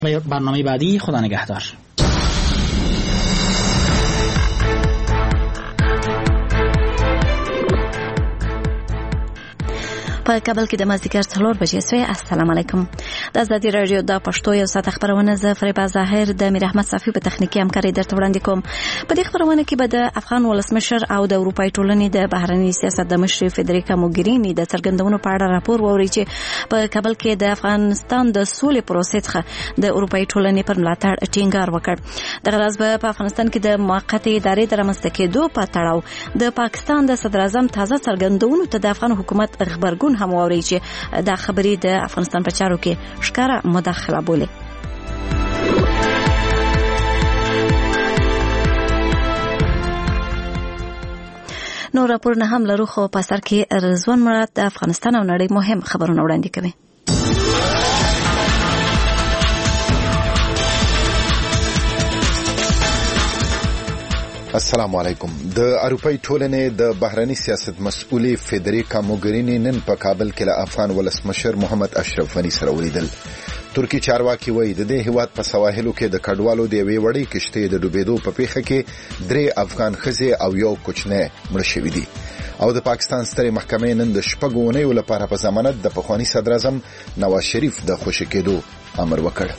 برنامه بعدی خدا نگهدار. په کابل کې د مازدیګر 4 بجې سوی. السلام علیکم. د ازادي رادیو د پښتو یو ساعت خبرونه ز فریبا ظاهر د میر احمد صافی په تخنیکی همکاري درته وړاندې کوم. په دې خبرونه کې به د افغان ولسمشر او د اروپای ټولنې د بهرنی سیاست د مشر فدریکا موګرینی د څرګندونو په اړه راپور ووري چې په کابل کې د افغانستان د سولې پروسې څخه د اروپای ټولنې پر ملاتړ ټینګار وکړ. دغه راز په افغانستان کې د موقته ادارې د رامنځته کېدو په تړاو د پاکستان د صدر اعظم تازه څرګندونو ته د افغان حکومت خبرګون هم ووري چې دا خبرې د افغانستان په چارو کې ښکاره مداخله بولي. نو راپورونه هم لرو، خو په سر کې رضوان مراد د افغانستان او نړۍ مهم خبرونه وړاندې کوي. السلام علیکم. د اروپای ټولنې د بهرنی سیاست مسؤلې فدریکا موګرینی نن په کابل کې له افغان ولسمشر محمد اشرف غنی سره ولیدل. ترکی چارواکي وایي د دې هیواد په سواحلو کې د کډوالو د یوې وړې کشتۍ د ډوبېدو په پیښه کې 3 افغان ښځې او یو کوچنی مړه شوي دي. او د پاکستان سترې محکمې نن د 6 اونیو لپاره په ضمانت د پخوانی صدر اعظم نواز شریف د خوشي کېدو امر وکړ.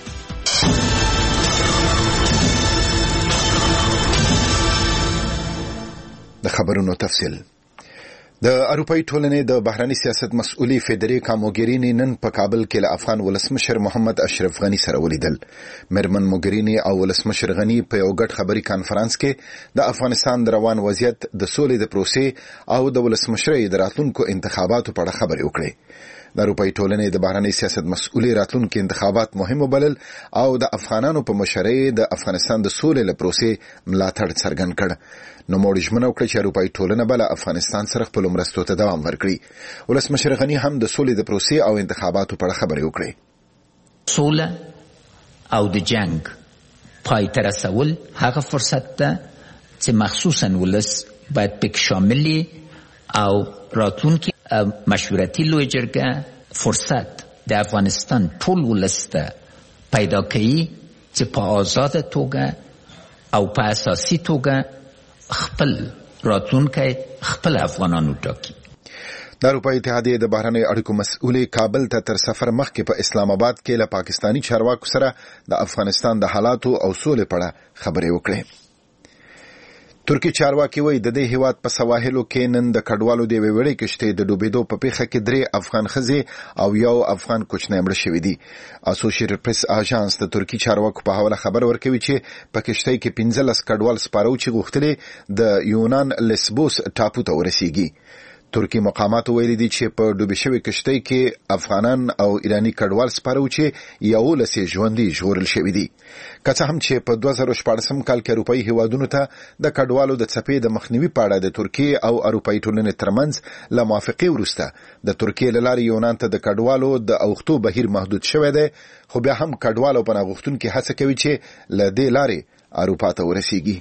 د خبرونو تفصیل. د اروپای ټولنې د بهرنی سیاست مسؤلې فدریکا موګرینی نن په کابل کې له افغان ولسمشر محمد اشرف غنی سره ولیدل. مرمن موګرینی او ولسمشر غنی په یو ګډ خبري کانفرنس کې د افغانستان د روان وضعیت، د سولې د پروسې او د ولسمشرۍ د راتلونکو انتخاباتو په اړه خبرې وکړې. د اروپای ټولنې د بهرنی سیاست مسؤلې راتلونکو انتخابات مهم وبلل او د افغانانو په مشرۍ د افغانستان د سولې له پروسې ملاتړ څرګند کړ. نو موږ ژمنه وکړه چې اروپای ټولنه بل افغانستان سره خپل مرستو ته دوام ورکړي. ولسمشر غنی هم د سولې د پروسې او انتخاباتو په اړه خبرې وکړې. سوله او د جنگ پای ته رسول هغه فرصت ده چې مخصوصا ولس باید پکې شامل او راتلونکي مشورتي لوی جرګه فرصت د افغانستان ټول ولس ته پیدا کوي چې په آزاده توګه او په اساسي توګه خپل راتلونکی خپل افغانانو ټاکي. د اروپا اتحادیې د بهرنیو اړیکو مسؤلې کابل ته تر سفر مخکې په اسلام آباد کې له پاکستانی چارواکو سره د افغانستان د حالاتو او سولې په اړه خبرې وکړې. ترکی چارواکي وایي د دې هیواد په سواحلو کې نن د کډوالو د یوې وړې کشتۍ د ډوبېدو په پیښه کې 3 افغان ښځې او یو افغان کوچنی مړه شوي دي. اسوسییټډ پریس اژانس د ترکی چارواکو په حواله خبر ورکوي چې په کشتۍ کې 15 کډوال سپارو چې غوښتلې د یونان لیسبوس ټاپو ته ورسیږي. ترکی مقاماتو ویلي دي چې په ډوبې شوې کشتۍ کې افغانان او ایرانی کډوال سپارو چې 11 ژوندي ژغورل شوي دي. که څه هم چې په 2014 کال کې اروپایي هیوادونو ته د کډوالو د څپې د مخنیوي په اړه د ترکیې او اروپایي ټولنې ترمنځ له موافقې وروسته د ترکیې له لارې یونان ته د کډوالو د اوښتو بهیر محدود شوی دی، خو بیا هم کډوالو پناه غوښتونکي هڅه کوي چې له دې لارې اروپا ته ورسیږي.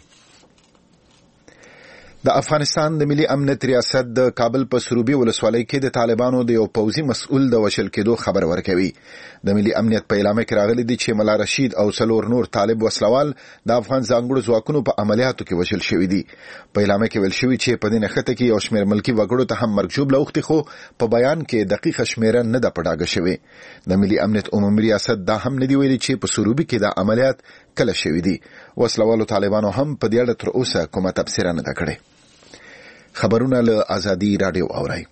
د افغانستان د ملي امنیت ریاست د کابل په سروبي ولسوالۍ کې د طالبانو د یو پوځي مسؤل د وشل کېدو خبر ورکوي. د ملي امنیت په اعلامیه کې راغلي دي چې ملا رشید او 4 نور طالب وسلوال د افغان ځانګړو ځواکونو په عملیاتو کې وشل شوي دي. په اعلامیه کې ویل شوي چې په دې نښته کې یو شمېر ملکي وګړو ته هم مرګ ژوبله اوښتې، خو په بیان کې دقیقه شمېره نه ده په ډاګه شوې. د ملي امنیت عمومي ریاست دا هم نه دی ویلي چې په سروبي کې د عملیات کله شوي دي. وسلوالو طالبانو هم په دې اړه تر اوسه کومه تبصره نه ده کړې. خبرونه له ازادي رادیو اورئ.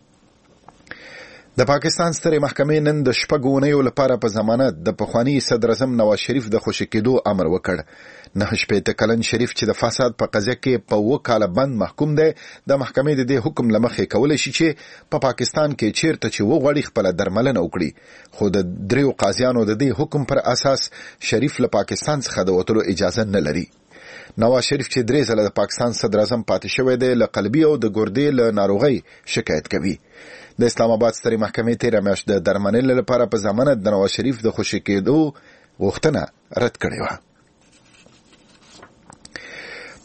د پاکستان سترې محکمې نن د 6 اونیو لپاره په ضمانت د پخوانی صدر اعظم نواز شریف د خوشي کېدو امر وکړ. 9 کلن شریف چې د فساد په قضیه کې په 2 کاله بند محکوم دی، د محکمې د دې حکم لمخې کولای شي چې په پاکستان کې چیرته چې وغواړي خپل درملنه وکړي، خو د 3 قاضیانو د دې حکم پر اساس شریف له پاکستان څخه د وتلو اجازه نه لري. نواز شریف چې 3 ځله د پاکستان صدر اعظم پاتې شوی دی، له قلبي او د ګردې له ناروغۍ شکایت کوي. د اسلام آباد سترې محکمې تېره میاشت د درملنې لپاره په ضمانت د نواز شریف د خوشي کېدو غوښتنه رد کړې وه.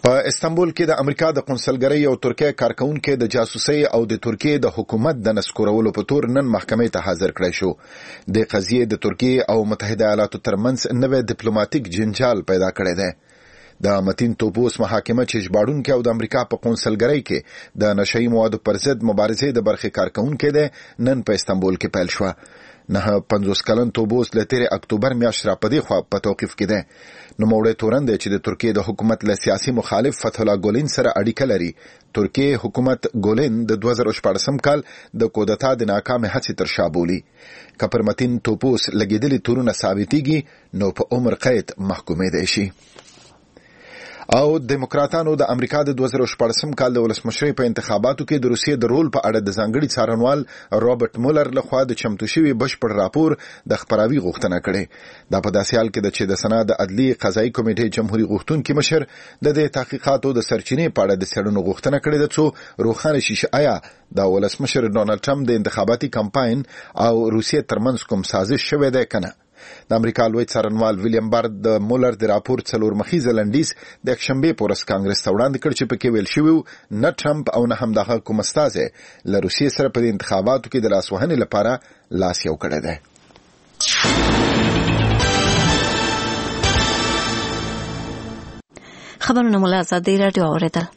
په استانبول کې د امریکا د قونسلګرۍ او ترکیه کارکونکو د جاسوسي او د ترکیه د حکومت د نسکورولو په تور نن محکمې ته حاضر کړی شو. د قضیې د ترکیه او متحده ایالاتو ترمنځ نوې ډیپلوماټیک جنجال پیدا کړی دی. د متین توپوس محاکمه چې ژباړونکو او د امریکا په قونسلګرۍ کې د نشئی موادو پر ضد مبارزې د برخې کارکونکو ده نن په استانبول کې پیل شو. 50 کلن توبوس له 13 اکتوبر میاشت را پدې خو په توقیف کې ده. نو موړې تورند چې د ترکیه د حکومت له سیاسي مخالف فتح الله ګولین سره اړیکه لري. ترکیه حکومت ګولین د 2014 کال د کودتا د ناکامه هڅې تر شا بولي. کپر متین توپوس لګیدلي تورونه ثابتيږي نو په عمر قید محکومې دي شي. او دیموکراتانو د امریکا د 2014 کال د ولسمشرۍ په انتخاباتو کې د روسیې د رول په اړه د ځانګړي څارنوال رابرټ مولر لخوا د چمتو شوي بشپړ راپور د خبراوي غوښتنه کړې. دا په داسې حال کې چې د سنا د عدلي قضایي کمیټې جمهوریت غوښتونکي مشر د دې تحقیقاتو د سرچینې په اړه د څېړنو غوښتنه کړې ده چې روښانه شي چې آیا د ولسمشر ډونالد ټرمپ د انتخاباتي کمپاین او روسیې ترمنځ کوم سازش شوی دی کنه. د امریکا لوی څارنوال ویلیام بار د مولر د راپور څلور مخیزه لنډیز د یکشنبه په ورځ کانګرس ته وړاندې کړ چې پکې ویل شوی نه ټرمپ او نه هم دغه کوم استازي له روسیې سره په انتخاباتو کې د لاسوهنې لپاره لاس یو کړی دی. خبرونه مولا آزادی رادیو اوریدل.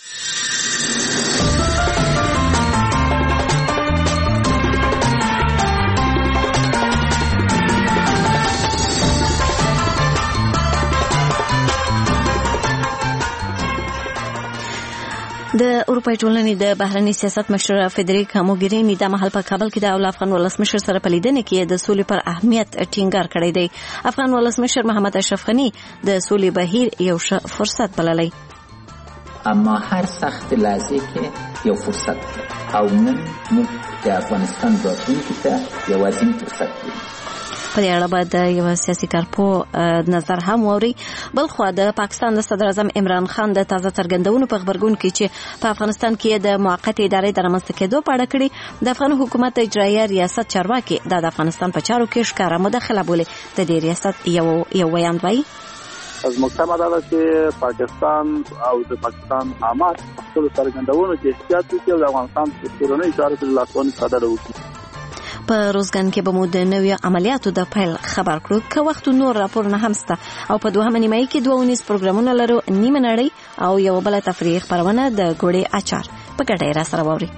د اروپای ټولنې د بهرنی سیاست مشره فدریکا موګرینی د مهال په کابل کې د افغان ولسمشر سره په لیدنه کې د سولې پر اهمیت ټینګار کړی دی. افغان ولسمشر محمد اشرف غنی د سولې بهیر یو فرصت بللی. اما هر سخت لحظه کې یو فرصت دی او نن موږ د افغانستان راتلونکي ته یوازینی فرصت دی. په دې اړه باید یو سیاسي کارپو نظر هم ووري. بل خو د پاکستان د صدر اعظم عمران خان د تازه څرګندونو په خبرګون کې چې په افغانستان کې د موقتې ادارې د رامنځته کېدو په اړه کړي د افغان حکومت اجرایه ریاست چارواکي د افغانستان په چارو کې ښکاره مداخله بولي. د دې ریاست یو بیان وایي از مکتب دا چې پاکستان او د پاکستان حماس خپل څرګندونو کې احتیاط وکړي او د افغانستان په کورنۍ چارو کې لاسوهنې صادره وکړي. په روزګان کې به مو د نوې عملیاتو د پیل خبر کړو که وخت نور راپور نه همسته او په دوهمه نیمایي کې 2 پروګرامونه لرو نیمه نړۍ او یو بل تفریح خبرونه د ګوړې اچار په ګډه را سره ووري.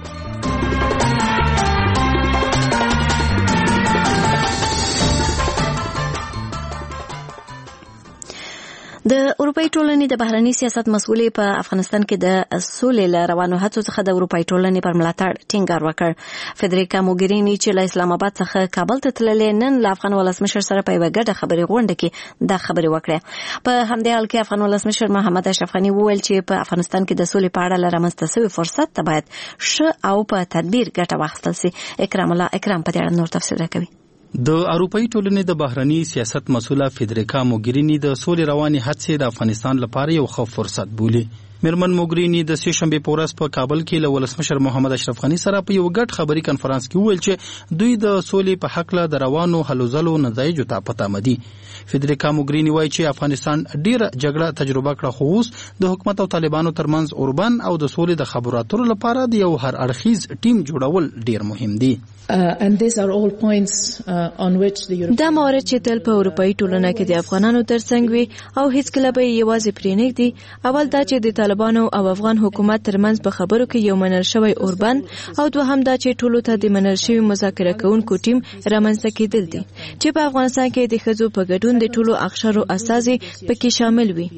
د اروپای ټولنې د بهرنی سیاست مسؤلې په افغانستان کې د سولې له روانو هڅو څخه د اروپای ټولنې پر ملاتړ ټینګار وکړ. فدریکا موګرینی چې له اسلام آباد څخه کابل ته تللې نن له افغان ولسمشر سره په یوه ګډه خبرې غونډه کې دا خبرې وکړه. په همدې حال کې افغان ولسمشر محمد اشرف غنی وویل چې په افغانستان کې د سولې په اړه رامنځته شوی فرصت ته باید ښه او په تدبیر ګټه واخیستل شي. اکرام په دې اړه نور تفصیل راکوي. د اروپאי ټولنې د بهرنی سیاست مسؤله فدریکا موګرینی د سولې رواني هڅې د افغانستان لپاره یو ښه فرصت بولي. میرمن موګرینی د سې شنبه په ورځ په کابل کې له ولسمشر محمد اشرف غنی سره په یو ګډ خبري کانفرنس کې وویل چې دوی د سولې په حق له د روانو هلو ځلو نتایجو ته پته مدي. فدریکا موګرینی وایي چې افغانستان ډیره جګړه تجربه کړه خو اوس د حکومت او طالبانو ترمنځ اوربان او د سولې د خبرو اترو لپاره د یو هر اړخیز ټیم جوړول ډیر مهم دي. دا موارد چې تل په اروپאי ټولنه کې د افغانانو ترڅنګ وي او هیڅ کله به یوازې پرې نه دي. اول دا چې د طالبانو او افغان حکومت ترمنځ په خبرو کې یو منل شوی اوربان او دوهم دا چې ټولو ته د منل شوی مذاکره کوونکو ټیم رامنځته کېدل دي چې په افغانستان کې د ښځو په ګډون د ټولو اقشارو اساسي پکې شامل وي.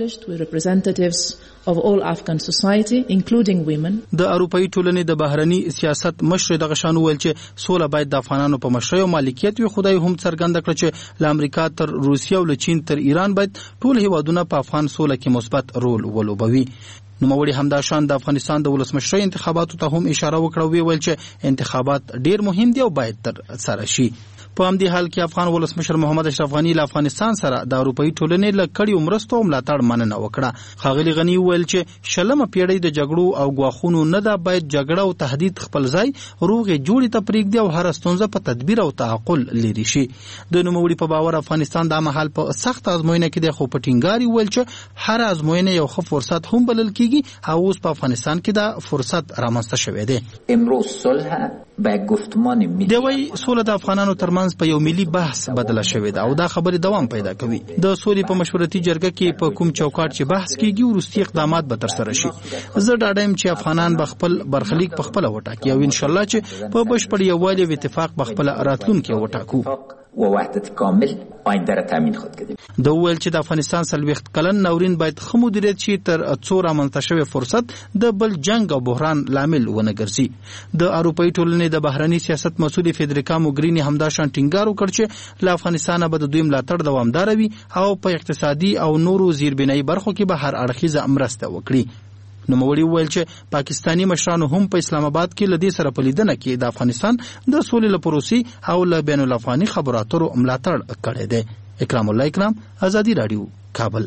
د اروپאי ټولنې د بهرنی سیاست مشر دغه شان ویل چې سوله باید د افغانانو په مشرۍ او مالکیت وي. خدای هم څرګنده کړ چې له امریکا تر روسیې او له چین تر ایران باید ټول هیوادونه په افغان سوله کې مثبت رول ولوبوي. نوموړي همدا شان د افغانستان د ولسمشرۍ انتخاباتو ته هم اشاره وکړه او ویل چې انتخابات ډیر مهم دي او باید تر سره شي. په همدې حال کې افغان ولسمشر محمد اشرف غنی له افغانستان سره د اروپאי ټولنې له کړیو مرستو ملاتړ مننه وکړه. ښاغلي غنی وویل چې شلمه پیړۍ د جګړو او ګواښونو نه ده، باید جګړه او تهدید خپل ځای روغې جوړې ته پرېږدي او هر ستونزه په تدبیر او تعقل لري شي. د نوموړي په باور افغانستان د مهال په سخت ازموینه کې د خو په ټینګاري ویل چې هر ازموینه یو ښه فرصت هم بلل کیږي او اوس په افغانستان کې د فرصت رامنځته شوی دی. امروز صلح به گفتمان ملی دوی سوله د افغانانو ترمنځ په یو ملي بحث بدله شوې ده او دا خبرې دوام پیدا کوي. د سولې په مشورتي جرګه کې په کوم چوکاټ چې بحث کیږي وروستي اقدامات به ترسره شي. زه ډاډه یم چې افغانان به خپل برخلیک په خپله وټاکي او انشاءالله چې په بشپړ یووالي او اتفاق به خپله راتلونکی وټاکو و وحدت کامل آینده را تامین خود کړي. د ویل چې د افغانستان 40 کلن ناورین باید ښه مدیریت شي تر څو رامنځته شوی فرصت د بل جنگ او بحران لامل ونه ګرځي. د اروپאי ټولنې د بهرني سیاست مسؤل فدریکا موګرینی همدا شان ټینګار وکړ چې له افغانستان به د دوی ملاتړ دوامدار وي او په اقتصادي او نورو زیربنایي برخو کې به هر اړخیزه مرسته وکړي. نوموړي وویل چې پاکستانی مشرانو هم په اسلام آباد کې له دې سره په لیدنه کې د افغانستان د سولې له پروسې او له بین الافغاني خبرو اترو ملاتړ کړی دی. اکرام الله اکرام، ازادي رادیو، کابل.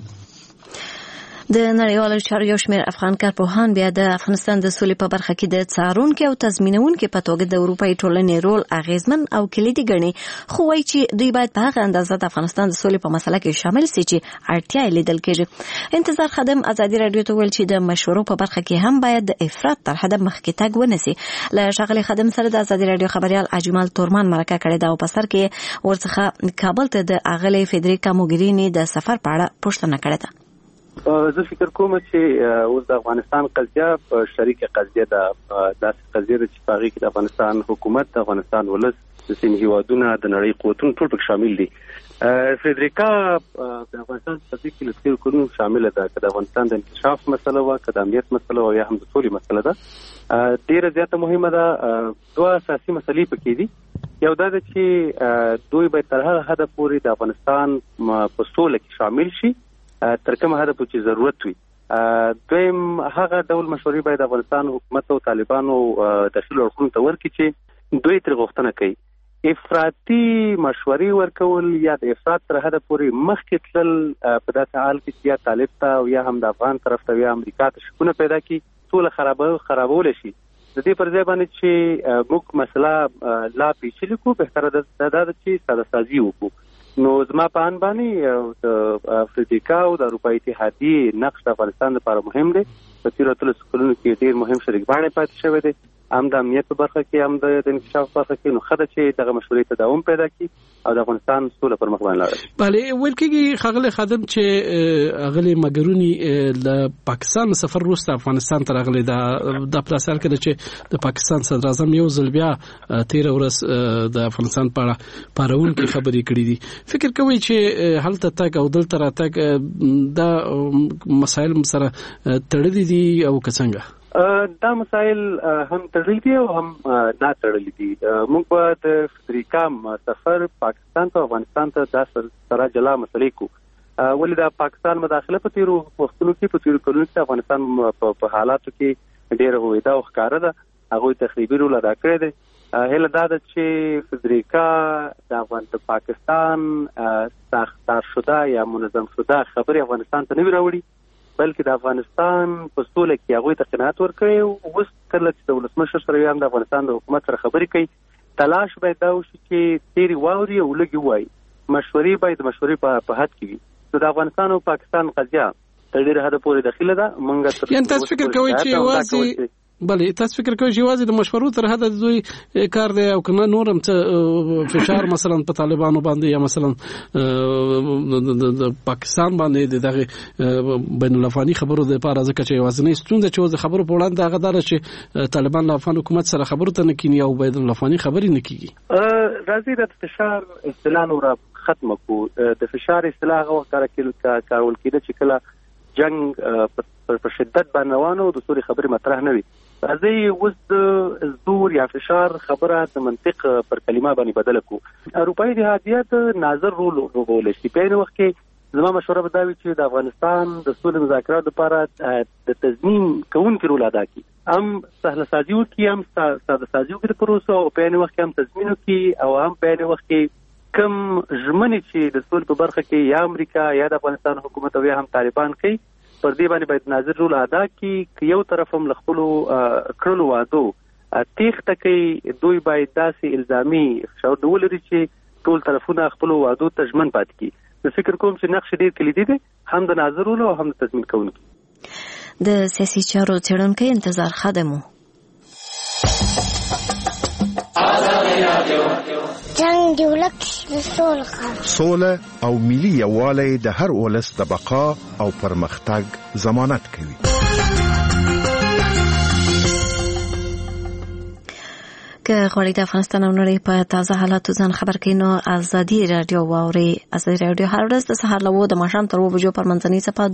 د نړیوالو چارو یو شمېر افغان کارپوهان بیا د افغانستان د سولې په برخه کې د څارونکي او تضمینونکي په توګه د اروپאי ټولنې رول اغیزمن او کلیدي ګڼي، خو وایي چې دوی باید په هغه اندازه د افغانستان د سولې په مسله کې شامل سي چې اړتیا یې لیدل کېږي. انتظار خادم ازادي رادیو ته ویل چې د مشورو په برخه کې هم باید د افراط تر حده مخکې تګ ونه سي. له ښاغلي خادم سره د ازادي رادیو خبريال اجمل تورمان مرکه کړې ده او په سر کې ورڅخه کابل ته د اغلي فدریکا موګرینی د سفر په اړه پوښتنه کړې ده. زه فکر کوم چې اوس د افغانستان قضیه په شریکه قضیه ده، داسې قضیه ده چې په هغې کې د افغانستان حکومت، د افغانستان ولس، د سیمې هیوادونه، د نړۍ قوتونه ټول پکې شامل دي. فدریکا د افغانستان په قضیه کې له تېرو کلونو شامله ده، که د افغانستان د انکشاف مسله وه، که د امنیت مسله وه، یا هم د سولې مسله ده. ډېره زیاته مهمه ده. دوه اساسي مسلې پکې دي. یو دا ده چې دوی باید تر هغه حده پورې د افغانستان په سوله کې شامل شي تر کومه حده پورې ضرورت وي. دویم هغه ډول مشورې باید افغانستان حکومت او طالبانو داخلي اړخونو ته ورکړي چې دوی ترې غوښتنه کوي. افراطي مشورې ورکول یا د افراط تر حده پورې مخکې تلل په داسې حال کې چې یا طالب ته او یا هم د افغان طرف ته یا امریکا ته شکونه پیدا کړي، سوله خرابولی شي. د دې پر ځای باندې چې موږ مسله لا پیچلې کړو، بهتره دا ده چې ساده سازي وکړو. نو زما په ان باندې د افریقا او د اروپאי اتحادیې نقش د افغانستان لپاره مهم دی. په تیرو کلونو کې ډېر مهم شریک باندې پاتې شوی دی، هم د امنیت په برخه کې، هم د انکشاف په برخه کې. نو ښه ده چې دغه مشورې تداوم پیدا کړي او د افغانستان سوله پر مخ باندې لاړه شي. بله، ویل کېږي ښاغلی خادم چې اغلې مګرونی له پاکستان سفر وروسته افغانستان ته راغلی. دا په داسې حال کې ده چې د پاکستان صدر اعظم یو ځل بیا تېره ورځ د افغانستان په اړه پارونکې خبرې کړې دي. فکر کوئ چې هلته تګ او دلته راتګ دا مسایل سره تړلي دي او که څنګه؟ دا مسایل هم تړلي دي او هم نه تړلي دي. موږ به د فدریکا سفر پاکستان ته افغانستان ته دا سره جلا مسلې کو. ولې د پاکستان مداخله په تیرو وختونو کې، په تیرو کلونو کې افغانستان په حالاتو کې ډېره هویدا او ښکاره ده. هغوی تخریبي رول ادا کړی دی. هیله دا ده چې فدریکا د پاکستان ساختار شده یا منظم شده خبرې افغانستان ته نه وي راوړي، بلکې د افغانستان په سوله کې هغوی ته قناعت ورکړي. اوس کله چې د ولسمشر سره یا هم د افغانستان د حکومت سره خبرې کوي، تلاش باید دا وشي چې تیرې واوري او لږې ووایي. مشورې باید د مشورې په حد کې وي. نو د افغانستان او پاکستان قضیه تر ډېره حده پورې داخله ده. یعنې تاسو فکر کوئ چې یوازې بله تاسو فکر کوئ چې یوازې د مشورو تر حده دوی کار دی او کنه نور هم څه فشار مثلا په طالبانو باندې یا مثلا د پاکستان باندې دغه بین الافغاني خبرو د لپاره ځکه چې یوازې ستونزه چې د خبرو په وړاندې هغه دار چې طالبان له افغان حکومت سره خبرو ته نه کینی او بین الافغاني خبرې نه کیږي. راځي د فشار اصطلاح نور ختم کو. د فشار اصطلاح هغه وخت کارول کېده چې کله جنگ په شدت باندې روانو د سوري خبرې مطرح نه وي. راځي اوس د زور یا فشار خبره د منطق پر کلمه باندې بدل کو. اروپאי اتحادیه ناظر رول وګولې چې په وخت کې زما مشوره به دا وي چې د افغانستان د سولې مذاکراتو لپاره د تضمین کوونکي رول ادا کړي. هم سهل سازي وکړي، هم ساده سازي وکړي د پروسو، او په عین وخت کې هم تضمین وکړي، او هم په عین وخت کې کم ژمنې چې د سولې په برخه کې یا امریکا یا د افغانستان حکومت او یا هم طالبان کوي، پر دې باندې باید ناظر رول ادا کړي. یو طرف هم له خپلو کړلو وعدو تېښته کوي، دوی باید داسې الزامي فشارونه ولري چې ټول طرفونه خپلو وعدو ته ژمن پاتې کړي. زه فکر کوم چې نقش ډېر کلیدي دی، هم د ناظر رول او هم د تضمین کوونکي. د سیاسي چارو څېړونکی انتظار خادم و. جنگ دی ولک د سوله او ملي یووالی د هر ولس د بقا او پرمختګ ضمانت کوي. که غواړئ د افغانستان او نړۍ په تازه حالاتو ځان خبر کړئ نو ازادي راډیو واورئ. ازادي راډیو هر ورځ د سهار له 9 د ماښام تر 2 بجو پر منځنۍ صفحه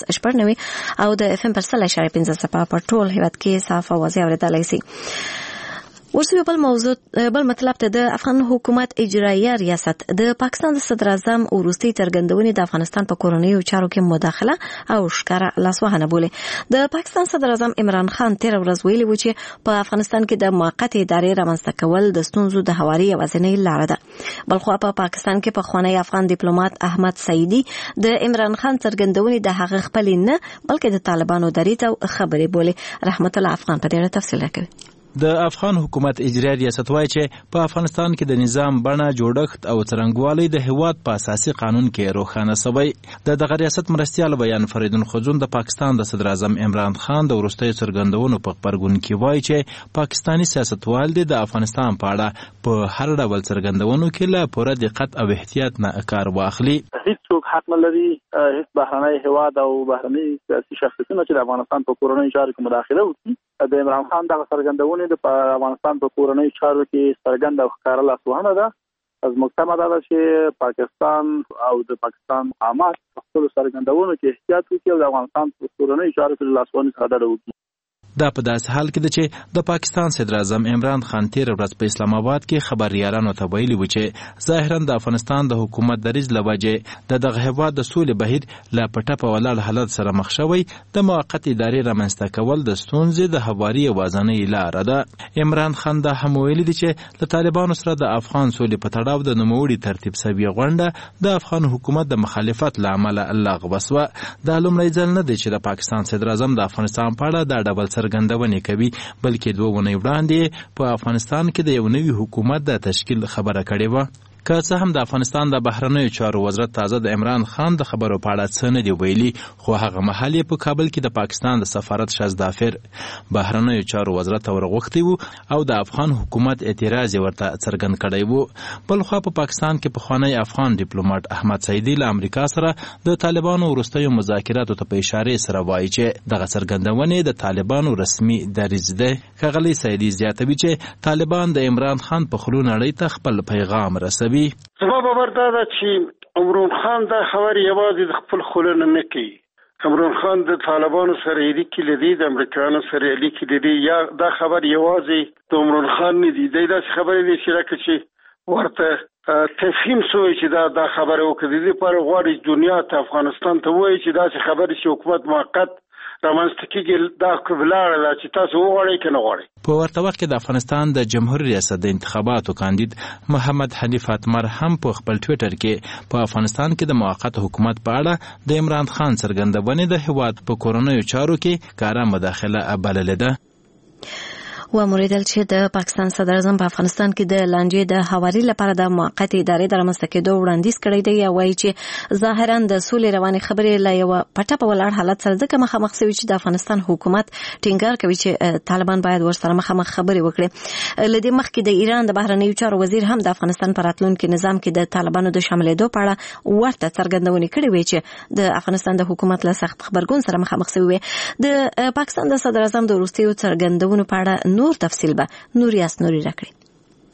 12.9 او د FM پر 100.5 صفحه پر ټول هیواد کې صاف او واضح اورېدلای شئ. ورسوي بل مطلب ته د افغان حکومت اجرایه ریاست د پاکستان د صدر اعظم وروستي څرګندونې د افغانستان په کورنیو چارو کې مداخله او ښکاره لاسوهنه بولي. د پاکستان صدر اعظم عمران خان تیر ورځ ویلي و چې په افغانستان کې د موقتې ادارې رامنځته کول د ستونزو د هواري یوازینۍ لاره ده. بلخو په پاکستان کې پخوانی افغان ډیپلوماټ احمد سعیدي د عمران خان څرګندونې د هغه خپل نه بلکې د طالبانو دریته خبرې بولي. رحمت الله افغان په دې اړه تفصیل کوي. د افغان حکومت اجرایي ریاست وایي چې په افغانستان کې د نظام بڼه جوړښت او څرنګوالي د هیواد په اساسي قانون کې روښانه شوی. دغه ریاست مرستیال بیان فریدون خزون د پاکستان د صدر اعظم عمران خان د وروستیو څرګندونو په خبرګون کې وایي چې پاکستاني سیاستوال د افغانستان په اړه په هر ډول څرګندونو کې له پوره دقت او احتیاط نه کار واخلي. هیڅوک حق نه لري هیڅ بهرنی هیواد او بهرنی سیاسي شخصیتونه چې د افغانستان په کورنیو چارو کې مداخله وکړي د عمران خان دغه څرګندونې د افغانستان په کورنیو چارو کې څرګند او ښکاره لاسوهنه ده. از مکتمه ده چې پاکستان او د پاکستان مقامات په خپلو څرګندونو کې احتیاط وکړي او د افغانستان په کورنیو چارو کې لاسوهنې څخه ډډه وکړي. دا په داسې حال کې ده چې د پاکستان صدر اعظم عمران خان تیر ورځ په اسلام آباد کې خبريالانو ته ویلي و چې ظاهرا د افغانستان د حکومت دریځ له وجې دغه هیواد د سولې بهیر له پټه په ولاړ حالت سره مخ شوی د موقت ادارې رامنځته کول د ستونزې د هواري یوازینۍ لاره ده. عمران خان دا هم ویلي دي چې د طالبانو سره د افغان سولې په تړاو د نوموړي ترتیب شوې غونډه د افغان حکومت د مخالفت له امله لغوه شوه. دا لومړی ځل نه دی چې د پاکستان صدر اعظم د افغانستان په اړه دا ډول څرګندونې کوي، بلکې 2 ونې وړاندې په افغانستان کې د یو نوي حکومت د تشکیل خبره کړې وه. که څه هم د افغانستان د بهرنیو چارو وزارت تازه د عمران خان د خبرو په اړه څه نه دی ویلي، خو هغه مهال یې په کابل کې د پاکستان د سفارت شازدافر بهرنیو چارو وزارت ته ورغوښتی و او د افغان حکومت اعتراض ورته څرګند کړی و. بلخوا په پاکستان کې پخوانی افغان ډیپلوماټ احمد سعیدي له امریکا سره د طالبانو وروستیو مذاکراتو ته په اشاره سره وایي چې دغه څرګندونې د طالبانو رسمي دریځ دی. ښاغلی سعیدي زیاتوي چې طالبان د عمران خان په خلو نړۍ ته خپل پیغام رسوي. زما باور دا ده چې عمران خان دا خبر یوازې د خپل خلونو نه کوي. عمران خان د طالبانو سره اړیکې لري، د امریکایانو سره اړیکې لري. یا دا خبر یوازې د عمران خان نه دی، داسې خبرې دي چې لکه چې ورته تفهیم شوی چې دا خبره وکړي. د لپاره غواړي دنیا ته افغانستان ته وایي چې داسې خبرې چې حکومت موقت رامنځته کېږي دا لاره ده چې تاسو وغواړئ که نه غواړئ. په ورته وخت کې د افغانستان د جمهوریت ریاست د انتخاباتو کاندید محمد حنیف اتمر هم په خپل ټویټر کې په افغانستان کې د موقت حکومت په اړه د عمران خان څرګندونې د هیواد په کورنیو چارو کې کاره مداخله بللې ده. و موریدل چې د پاکستان صدر اعظم په افغانستان کې د لانجې د هواري لپاره د موقت ادارې د رامنځته کېدو وړاندیز کړی دی. یا وایي چې ظاهرا د سولې روانې خبرې له یو پټه په ولاړ حالت سره ځکه مخامخ شوي چې د افغانستان حکومت ټینګار کوي چې طالبان باید ورسره مخامخ خبرې وکړي. له دې مخکې د ایران د بهرنیو چارو وزیر هم د افغانستان په راتلونکي نظام کې د طالبانو د شاملېدو په اړه ورته څرګندونې کړې وې چې د افغانستان د حکومت له سخت خبرګون سره مخامخ شوي. د پاکستان د صدر اعظم د وروستیو څرګندونو په اړه نور تفصیل به نوریاس نوري راکړي.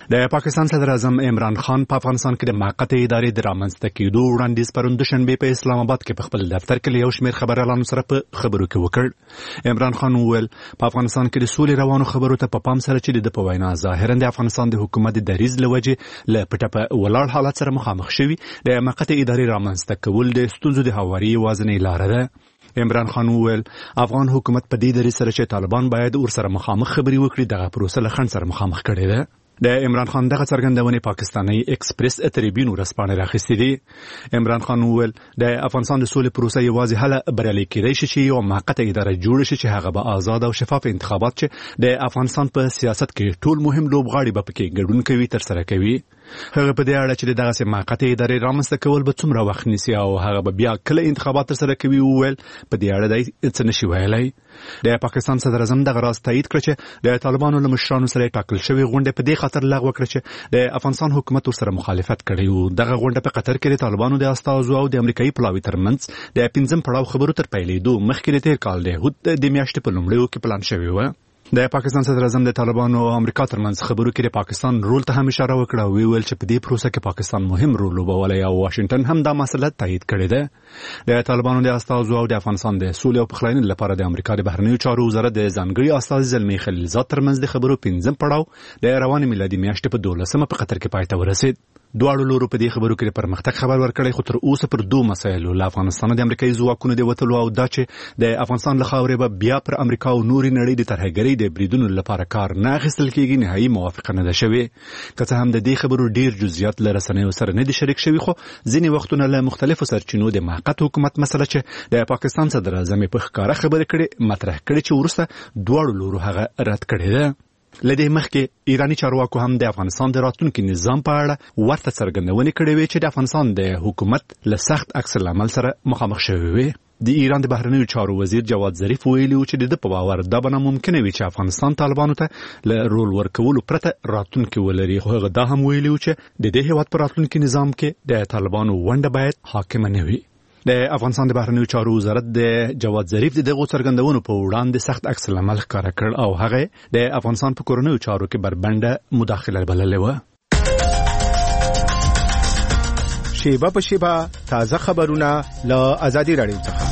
د پاکستان صدر اعظم عمران خان په افغانستان کې د موقته ادارې د رامنځته کېدو وړاندیز پرون دوشنبه په اسلام آباد کې په خپل دفتر کې یو شمېر خبريالانو سره په خبرو کې وکړ. عمران خان وویل په افغانستان کې د سولې روانو خبرو ته په پام سره چې د په وینا ظاهرا د افغانستان د حکومت د دریز لوجه له پټه په ولاړ حالت سره مخامخ شوی د موقته ادارې رامنځته کول د ستونزو د هواري وازنې لاره ده. عمران خان وویل افغان حکومت په دې دریز سره چې طالبان باید ورسره مخامخ خبري وکړي دغه پروسه له خنډ سره مخامخ کړي ده. د عمران خان دغه څرګندونې پاکستاني ایکسپریس ټریبیون ورسپانې راخستې دي. عمران خان وویل د افغانستان د سولې پروسه یوازې هله بریالۍ کېدای شي چې یو موقته اداره جوړ شي چې هغه به آزاد او شفاف انتخابات چې د افغانستان په سیاست کې ټول مهم لوبغاړي به پکې ګډون کوي ترسره کوي. هغه په دې اړه چې دغه موقته ادارې رامنځته کول به څومره وخت نیسي او هغه به بیا کله انتخابات ترسره کوي وویل په دې اړه د څه نشي ویلای. د پاکستان صدر اعظم دغه راز تایید کړ چې د طالبانو له مشرانو سره ټاکل شوی غونډه په دې خاطر لغوه کړه چې د افغانستان حکومت ورسره مخالفت کړی و. دغه غونډه په قطر کې د طالبانو د استازو او د امریکایي پلاوي ترمنځ د 15 پړاو خبرو تر پیلېدو مخکې د تیر کال د هود د میاشتې په لومړیو کې پلان شوی و. د پاکستان صدر اعظم د طالبانو او امریکا ترمنځ خبرو کې د پاکستان رول ته هم اشاره وکړه او ویل چې په دې پروسه کې پاکستان مهم رول لوبولی او واشنگټن هم دا مسله تایید کړې ده. د طالبانو د استازو او د افغانستان د سولې او پخلاینې لپاره د امریکا د بهرنیو چارو وزارت د ځانګړي استازي زلمی خلیلزاد ترمنځ د خبرو 15 پړاو د روانې میلادي میاشتې په 12 په قطر کې پای ته ورسید. دواړو لورو په دې خبرو کې د پرمختګ خبر ورکړی خو تر اوسه پر دوه مسایلو له افغانستان د امریکایي ځواکونو د وتلو او دا چې د افغانستان له خاورې به بیا پر امریکا او نورې نړۍ د ترهګرۍ د بریدونو لپاره کار نه اخیستل کېږي نهایي موافقه نه ده شوې. که څه هم د دې خبرو ډیر جزئیات له رسنیو سره نه دي شریک شوي خو ځینې وختونه له مختلفو سرچینو د موقت حکومت مسله چې د پاکستان صدر اعظم په ښکاره خبرې کړې مطرح کړې چې وروسته دواړو لورو هغه رد کړې ده. لدې مخکې ایرانی چارواکو هم د افغانستان د راتلونکي نظام په اړه ورته څرګندونې کړې وې چې د افغانستان د حکومت له سخت عکس العمل سره مخامخ شوی وي. د ایران د بهرنیو چارو وزیر جواد ظریف ویلي و چې د په باور دا به ناممکنه وي چې افغانستان طالبانو ته له رول ورکولو پرته راتلونکي ولري خو هغه دا هم ویلي و چې د دې هیواد په راتلونکي نظام کې د طالبانو ونډه باید حاکمه نه وي. د افغانستان د بهرنیو چارو وزارت د جواد ظریف دغه څرګندونو په وړاندې سخت عکس العمل ښکاره کړ او هغه د افغانستان په کورنیو چارو کې بربنده مداخله بللې و. شیبه په شیبه تازه خبرونه له آزادي رادیو څخه.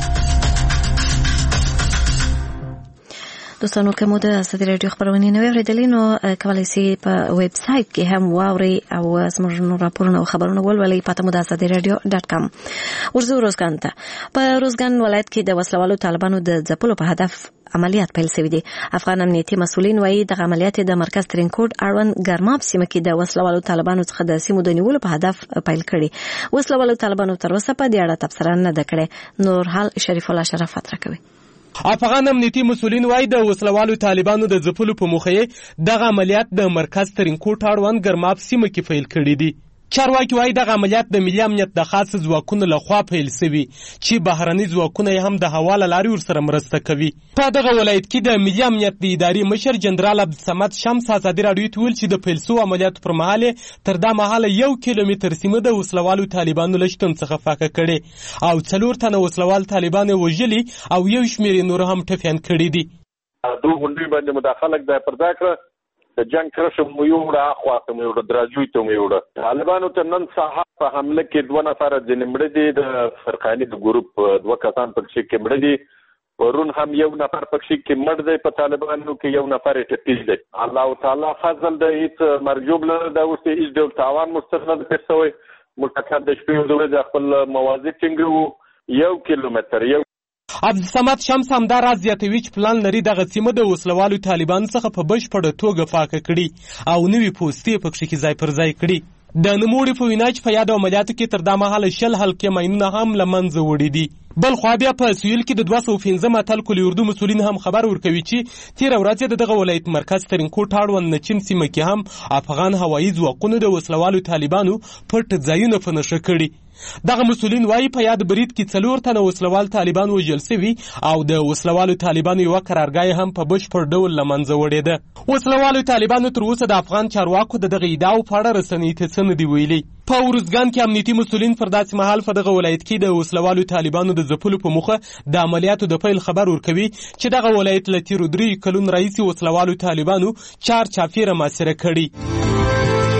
دوستانو که مو د ازادي رادیو خبرونه نوې اوریدلې نو کولی شئ په ویب سایټ کې هم واورئ او زموږ راپورونه او خبرونه ولولئ. پته مو د ازادي رادیو .com. ورځو روزګان ته په روزګان ولایت کې د وسلوالو طالبانو د ځپلو په هدف عملیات پیل شوی دي. افغان امنیتي مسؤلین وایي د عملیات د مرکز ترینکوټ اړوند ګرماب سیمه کې د وسلوالو طالبانو څخه د سیمو د نیولو په هدف پیل کړي. وسلوالو طالبانو تر اوسه په دې اړه تبصره نه ده کړې. نور حال شریف الله شرافت راکوي. افغان امنیتي مسؤلین وایي د وسلوالو طالبانو د ځپلو په موخه دغه عملیات د مرکز ترینکوټ اړوند ګرماب سیمه کې پیل کړي دي. چارواکي وایي دغه عملیات د ملي امنیت د خاص ځواکونو لخوا پیل شوي چې بهرني ځواکونه هم د هوا له لارې ورسره مرسته کوي. په دغه ولایت کې د ملي امنیت د ادارې مشر جنرال عبدالصمد شمس ازادي راډیو ته ویل چې د پیل شوو عملیاتو پر مهال تر دا مهاله 1 کیلومتر سیمه د وسلوالو طالبانو له شتون څخه فاکه کړې او 4 تنه وسلوال طالبان وژلي او یو شمېر نور هم ټپیان کړي دي. دوه غونډې باندې مداخله ځای پر ځای کړه. د جنگ کرښه مو یوړه اخوا ته مو یوړه درجوی ته مو یوړه. طالبانو ته نن سهار په حمله کې 2 نفر ځینې مړه دي. د فرقاني د ګروپ 2 کسان پکې کې مړه دي. ورون هم 1 نفر پکې کې مړ دی. په طالبانو کې 1 نفر ټپي دی. الله تعالی فضل د هیڅ مرجوب نه د اوسه هیڅ ډول تاوان مستند پېښوي. متکد د شپې د خپل موازی ټینګو 1 کیلومتر عبدالصمد شمس همداراز زیاتوي چې پلان لري دغه سیمه د وسلوالو طالبانو څخه په بشپړه توګه فاکه کړي او نوي پوستې پکې ځای پر ځای کړي. د نوموړي په وینا چې په یاد عملیاتو کې تر دا مهاله 10 حلقې ماینونه هم له منځه وړي دي. بل خوا بیا په سویل کې د 215 اتل کلی اردو مسؤلین هم خبر ورکوي چې تیر ورځ د دغه ولایت مرکز ترینکوټ اړوند نچین سیمه کې هم افغان هوایي ځواکونو د وسلوالو طالبانو پټ ځایونه په نښه کړي. دغه مسؤلین وایي په یاد برید کې 4 تنه وسلوال طالبان وژل شوي او د وسلوالو طالبانو یوه قرارګاه هم په بشپړ ډول له منځه وړې ده. وسلوالو طالبانو تر اوسه د افغان چارواکو د دغه ادعاو په اړه رسنیو ته څه نه دي ویلي. په ورزګان کې امنیتي مسؤلین پر داسې مهال په دغه ولایت کې د وسلوالو طالبانو د ځپلو په موخه د عملیاتو د پیل خبر ورکوي چې دغه ولایت له تیرو 3 کلونو راهیسې وسلوالو طالبانو چارچاپېره محاصره کړي.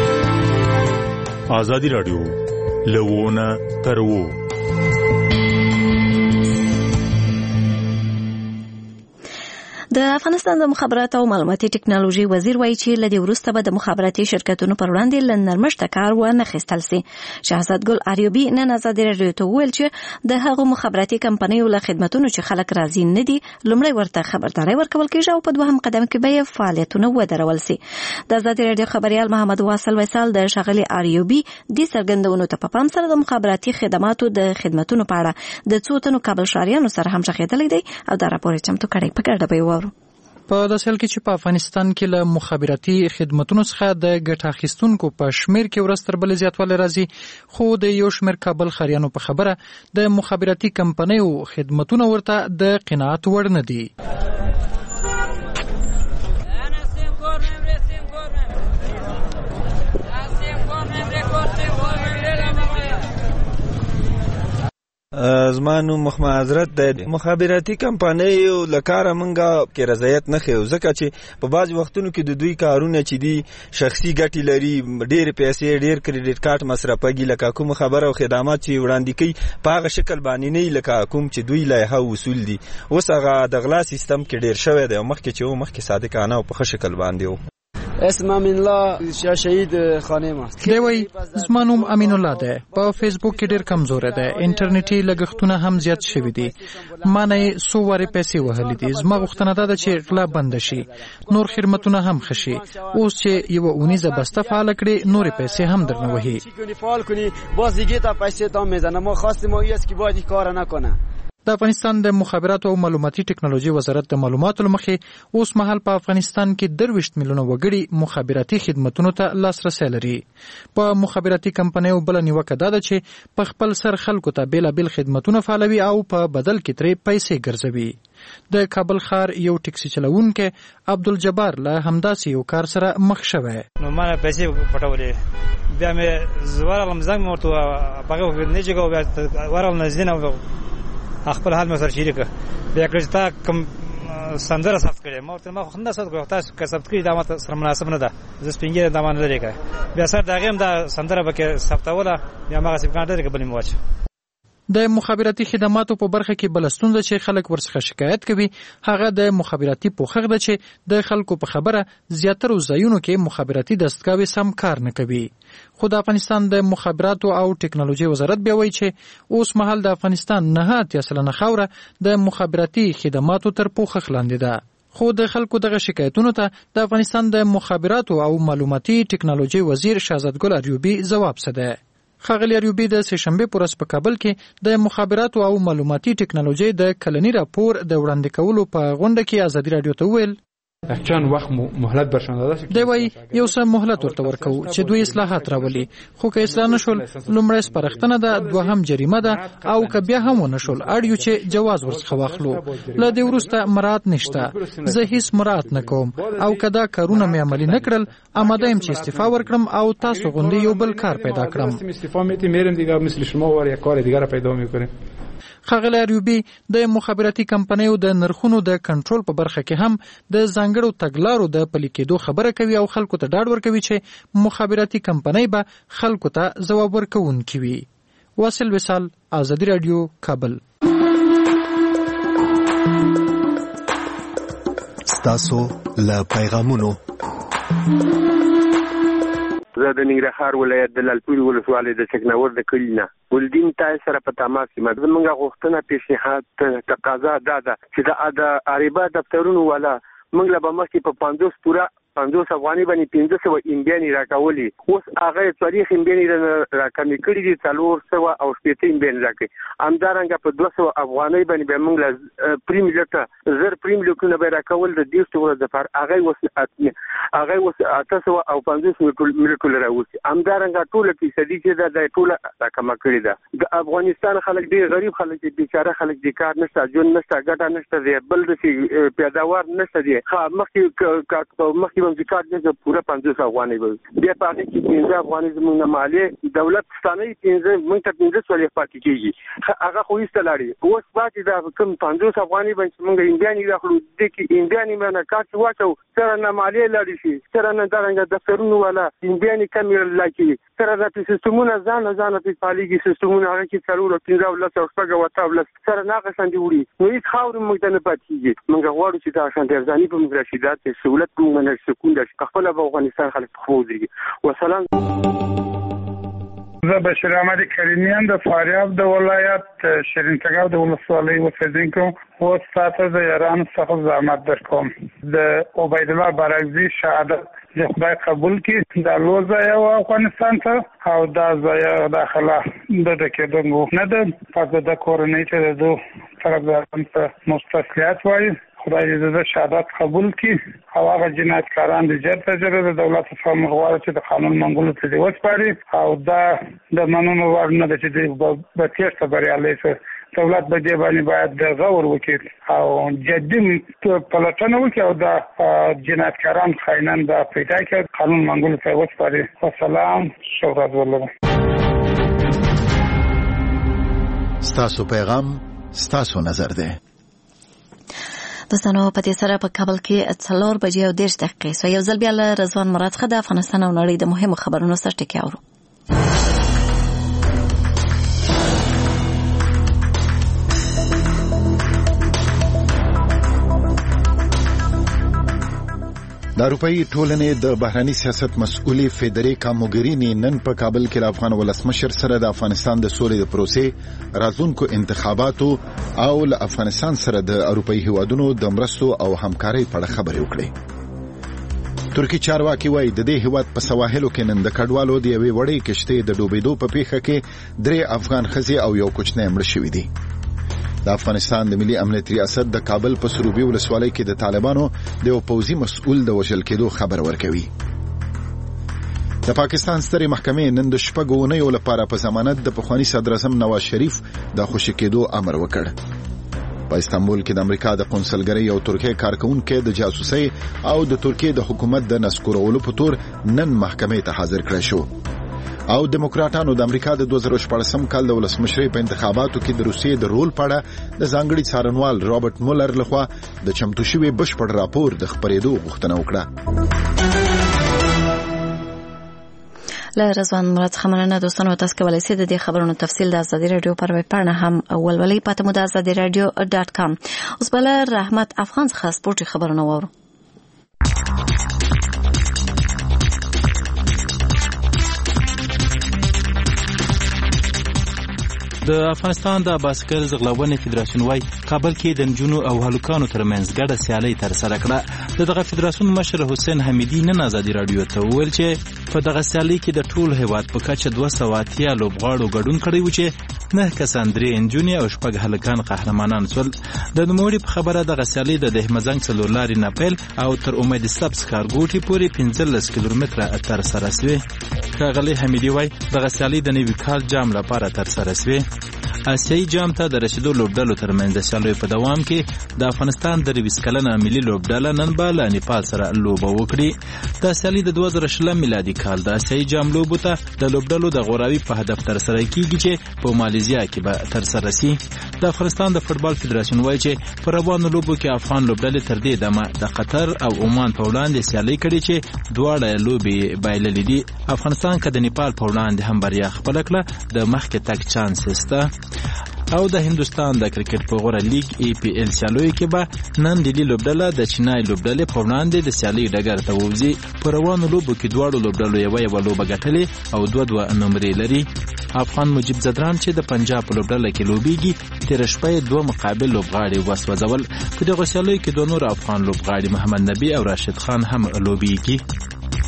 ازادي رادیو لوونه ترو. د افغانستان د مخابرات او معلوماتي ټکنالوژي وزیر وایي چې لدی وروسته به د مخابراتي شرکتونو پر وړاندې لنرمشت کار ونه خستل سي. شهزاد ګل اریوبی نن ازادي رادیو ته ویل چې د هغو مخابراتي کمپنیو له خدماتونو چې خلک راضي نه دي لومړی ورته خبرداري ورکول کېږي او په دوهم قدم کې به فعالیتونه ودرول سي. د ازادي رادیو خبريال محمد واصل وصال د شغلي اریوبی د سرګندونو ته په پام سره د مخابراتي خدماتو د خدماتونو په اړه د څو تنو کابل شاریانو سره هم شخېدلې دي او دا راپور چمتو کړی په ګډه به په داسې حال کې چې په افغانستان کې له مخابراتي خدماتونو څخه د ګټه اخیستونکو په شمیر کې ورځ تر بلې زیاتوالی راځي، خو د یو شمیر کابل ښاریانو په خبره د مخابراتي کمپنیو خدماتونه ورته د قناعت وړ نه دي. زما نوم محمد حضرت د مخابراتي کمپنیو لکاره منګه کې رضایت نه خو ځکه چې په بعض وختونو کې د دوی کارونه چې دي شخصي ګټې لري، ډېر پیسې، ډېر کریډټ کارت مصرفږي، لکه کوم خبره او خدمات چې وړاندې کوي په هغه شکل باندې نه لکه کوم چې دوی لایحه اصول دي. اوس هغه د غلا سیستم کې ډېر شوی دی او مخکې چې و مخکې صادقانه او په ښه شکل باندې و. اسم امین الله شهید خانه ما دی وای زما نوم امین الله ده. په فیسبوک کې ډېر کمزور ده، انټرنیټي لګښتونه هم زیات شوي دي، ما نه سو واره پیسې وهلې دي. زما غوښتنه ده چې غلا بند شي، نور خدماتونه هم خشي. اوس چې یو اونیزه بسته فعال کړي نور پیسې هم درنه وهي. فعال کني باز دیگه تا پیسې دام میزنه. ما خواستیم ایست که باید کار نکنه. د افغانستان د مخابرات او معلوماتي ټکنالوژي وزارت د معلوماتو لمخې اوس مهال په افغانستان کې 23 میلیونه وګړي مخابراتي خدماتونو ته لاسرسی لري. په مخابراتي کمپنیو بل نیوکه ده چې په خپل سر خلکو ته بیلابل خدماتونه فعالوي او په بدل کې ترې پیسې ګرځوي. د کابل ښار یو ټکسي چلوونکی عبدالجبار له همداسې یو کار سره مخ شوی. نو ما پیسې پټولې، بیا مې زوارلم زنګ مورته هغه نه جګو، بیا ورل نزدینه خپل حال مې سره شریک بیا کړی تا کوم سندره ثبت کړې. ما ورته ما خو نه ثبت کړو، تاسو که ثبت کړی دا ماته سره مناسب نه ده، زه سپینګیر دا مان لري کړ. بیا سره دا غیم دا سندره به کې ثبتوله، بیا ما غسب کاندر کې بلې موچ. د مخابراتي خدماتو په برخه کې بل ستونزه چې خلک ورڅخه شکایت کوي هغه د مخابراتي پوښښ ده چې د خلکو په خبره زیاتره ځایونو کې مخابراتي دستګاوې سم کار نه کوي. خو د افغانستان د مخابراتو او ټکنالوژي وزارت بیا وایي چې اوس مهال د افغانستان 9% خاوره د مخابراتي خدماتو تر پوښښ لاندې ده. خو د خلکو دغه شکایتونو ته د افغانستان د مخابراتو او معلوماتي ټکنالوژي وزیر شهزاد ګل اریوبی ځواب څه ده. ښاغلی اریوبی د سهشنبې په ورځ په کابل کې د مخابراتو او معلوماتي ټکنالوژي د کلني راپور د وړاندې کولو په غونډه کې ازادي رادیو ته وویل چند وخت مهلت برشان داده دی وای یو څه مهلت ورته ورکو چې دوی اصلاحات راولي، خو که اصلاح نشول لومړی سپارښتنه ده، دوهم جریمه ده او که بیا هم ونشول اړ یو چې جواز ورڅخه واخلو. له دې وروسته مراعات نشته، زه هیڅ مراعات نه کوم او که دا کارونه مې عملي نه کړل آماده یم چې استعفا ورکړم او تاسو غوندې یو بل کار پیدا کړم. استعفا میرم دیگه مثل شما ور یک کار دیگر پیدا میکنیم. ښاغلی اریوبی د مخابراتي کمپنیو د نرخونو د کنټرول په برخه کې هم د ځانګړو تګلارو د پلي کېدو خبره کوي او خلکو ته ډاډ ورکوي چې مخابراتي کمپنۍ به خلکو ته ځواب ورکوونکي وي. واصل وصال، ازادي رادیو، کابل. ستاسو له پیغامونو زه د ننګرهار ولایت د لالپورې ولسوالۍ د چکناور د کلي نه ولدین تای سره په تماس کې زموږ غوښتنه پیشنهاد تقاضا ده چې د عربا دفترونو والا موږ له مخکې په 50 افغاني باندې 1500 امبیانې راکولي، اوس هغه تاریخ امبیانې راکمې کړي دي 400 او 70 امبیانې راکړي. همدارنګه په 200 افغاني باندې به موږ له پریم لټه زر پریم لکونه به راکول د 200 ورځې لپاره هغه اوس 800 او 500 ملټول راوځي. همدارنګه ټول فیصدي چې د ټول راکمه کړي ده. د افغانستان خلک ډېر غریب خلک دي، بیچاره خلک دي، کار نشته، ژوند نشته، ګټه نشته، دی بل د پیداوار نشته دی. مخکې کې هم ذکر دې پوره 500 افغانۍ وي بیا په هغه کې 15 افغانۍ زموږ مالیه دولت ستانه 15 موږ ته 15 ولې پاتې کیږي هغه خو هیڅ لاړې اوس باندې دا کوم 500 افغانۍ باندې موږ انډیاني راخلو د کې انډیاني باندې کارت واچو سره نه مالیه لاړې شي سره نه درنګ دفترونو ولا انډیاني کمیل لکه سره د سیستمونو ځان په پالیږي سیستمونو هغه کې ضرور 15 ولس او څنګه وتا ولس سره نه غسان دي وړي نو هیڅ خاور موږ ته نه پاتېږي موږ غواړو چې دا شانتي ارزاني په موږ راشدات سہولت کوم نه سکون د خپل افغانستان خلک خو دي وسلام. زه بشیر احمد کریمیان د فاریاب د ولایت شیرین تګاو د ولسوالۍ اوسیدونکو او ستاسو د یارانو څخه زحمت درکوم د عبید الله بارکزي شهادت د خدای قبول کړي د لوزه یو افغانستان ته او دا ځای داخله د کېدو نه ده پس د کورنۍ ته د طرفداران ته مستثلیت وایي خدای دې د شهادت قبول کړي او هغه جنایتکاران د جرته د دولت څخه مغواړي چې د قانون منګولو ته دی وسپاري او دا د منونو وړ نه ده چې د تیښته بریالي شي دولت به دې باندې باید د غور وکړي او جدي پلټنه وکړي او د جنایتکاران خاینان د پیدا کړي قانون منګولو ته وسپاري. والسلام شکر الله. ستاسو پیغام ستاسو نظر ده. دوستانو په دې سره په کابل کې 4 بجې او 10 دقیقې سو یو ځل بیا له رضوان مراد څخه د افغانستان او نړۍ د مهمو خبرونو سره ټکی اورو. د اروپאי ټولنې د بهراني سیاست مسؤلي فیدریکا موګرینی نن په کابل کې د افغان ولسمشر سره د افغانستان د سولې د پروسې راتلونکو انتخاباتو او له افغانستان سره د اروپאי هیوادونو د مرستو او همکارۍ په اړه خبرې وکړې. ترکی چارواکي وایي د دې هیواد په سواحلو کې نن د کډوالو د یوې وړې کشتۍ د ډوبېدو په پیښه کې 3 افغان ښځې او یو کوچنی مړه شوي دي. د افغانستان د ملي امنیت ریاست د کابل په سروبي ولسوالۍ کې د طالبانو د یو پوځي مسؤل د وژل کېدو خبر ورکوي. د پاکستان سترې محکمې نن د 6 اونیو لپاره په ضمانت د پخوانی صدر اعظم نواز شریف د خوشي کېدو امر وکړ. په استانبول کې د امریکا د قونسلګرۍ او ترکیه کارکونکو د جاسوسۍ او د ترکیه د حکومت د نسکورولو په تور نن محکمې ته حاضر کړی شو. او دیموکراتانو د امریکا د 2014 کال د ولسمشرۍ په انتخاباتو کې د روسیې د رول په اړه د ځانګړي څارنوال رابرټ مولر لخوا د چمتو شوي بشپړ راپور د خپرېدو غوښتنه وکړه. له رضوان مراد څخه مننه. دوستانو تاسو کولی شئ د دې خبرونو تفصیل د ازادي رادیو پر ویب پاڼه هم ولولئ. پاتې مو د azadiradio.com. اوس بل رحمت افغان څخه سپورتي خبرونه وورو. د افغانستان د باسکل ځغلونې فدراسیون وايي کابل کې د نجونو او هلکانو ترمنځ ګډه سیالي ترسره کړه. دغه فدراسیون مشر حسین حمیدی نن ازادي رادیو ته وویل چې په دغه سیالي کې د ټول هیواد په کچه 280 لوبغاړو ګډون کړی و چې 9 کسان 3 نجونې او 6 هلکان قهرمانان شول. د نوموړي په خبره دغه سیالي د دهمزنګ څلور لارې نه پیل او تر امید سبز کارګوټي پورې 15 کیلومتره ترسره شوه. ښاغلی حمیدی وايي دغه سیالي د نوي کال جام لپاره ترسره شوه. آسیایي جام ته د رسیدو لوبډلو ترمنځ د سیالیو په دوام کې د افغانستان د 20 کلنه ملي لوبډله نن به له نیپال سره لوبه وکړي. دا سیالي د 2020 میلادي کال د آسیایي جام لوبو ته د لوبډلو د غوراوي په هدف ترسره کیږي چې په مالیزیا کې به ترسره شي. د افغانستان د فوتبال فدراسیون وایي چې په روانو لوبو کې افغان لوبډلې تر دې دمه د قطر او عمان په وړاندې سیالي کړې چې دواړه لوبې بایللې دي. افغانستان که د نیپال په وړاندې هم بریا خپله کړه د مخکې تګ چانس شته. او د هندستان د کرکټ په غوره لیگ APL سیالیو کې به نن ډیلی لوبډله د چینای لوبډلې په وړاندې د سیالي ډګر ته ووځي. په روانو لوبو کې دواړو لوبډلو یوه لوبه ګټلې او 2 نمرې لري. افغان مجیب زدران چې د پنجاب په لوبډله کې لوبیږي تیر شپه 2 مقابل لوبغاړي وسوځول. په دغه سیالیو کې 2 نور افغان لوبغاړي محمد نبی او راشد خان هم لوبیږي.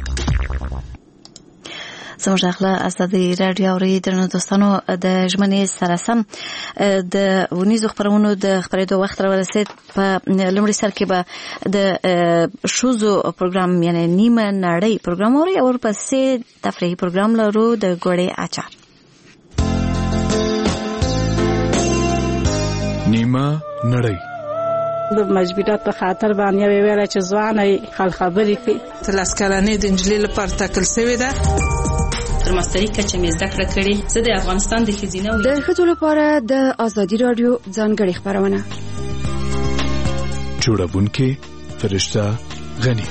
زموږ اخلا ازادي رادیو اوریدونکو دوستانو د ژمنې سره سم د ونیزو خبرونو د خبرېدو وخت راورسید. په لومړي سر کې به د شوزو پروګرام یعنی نیمه نړۍ پروګرام اوري او ورپسې تفریحي پروګرام لرو د ګوړې اچار. نیمه نړۍ د مجبورات په خاطر باندې ویل چې ځواني خل خبرې کوي. تلس کلنې د انجلۍ لپاره ټاکل شوې ده. تر ماستري کچه مې زده کړه کړې. زه د افغانستان د ښځینه د ښځو لپاره د ازادي رادیو ځانګړې خپرونه. جوړونکې فرشته غني.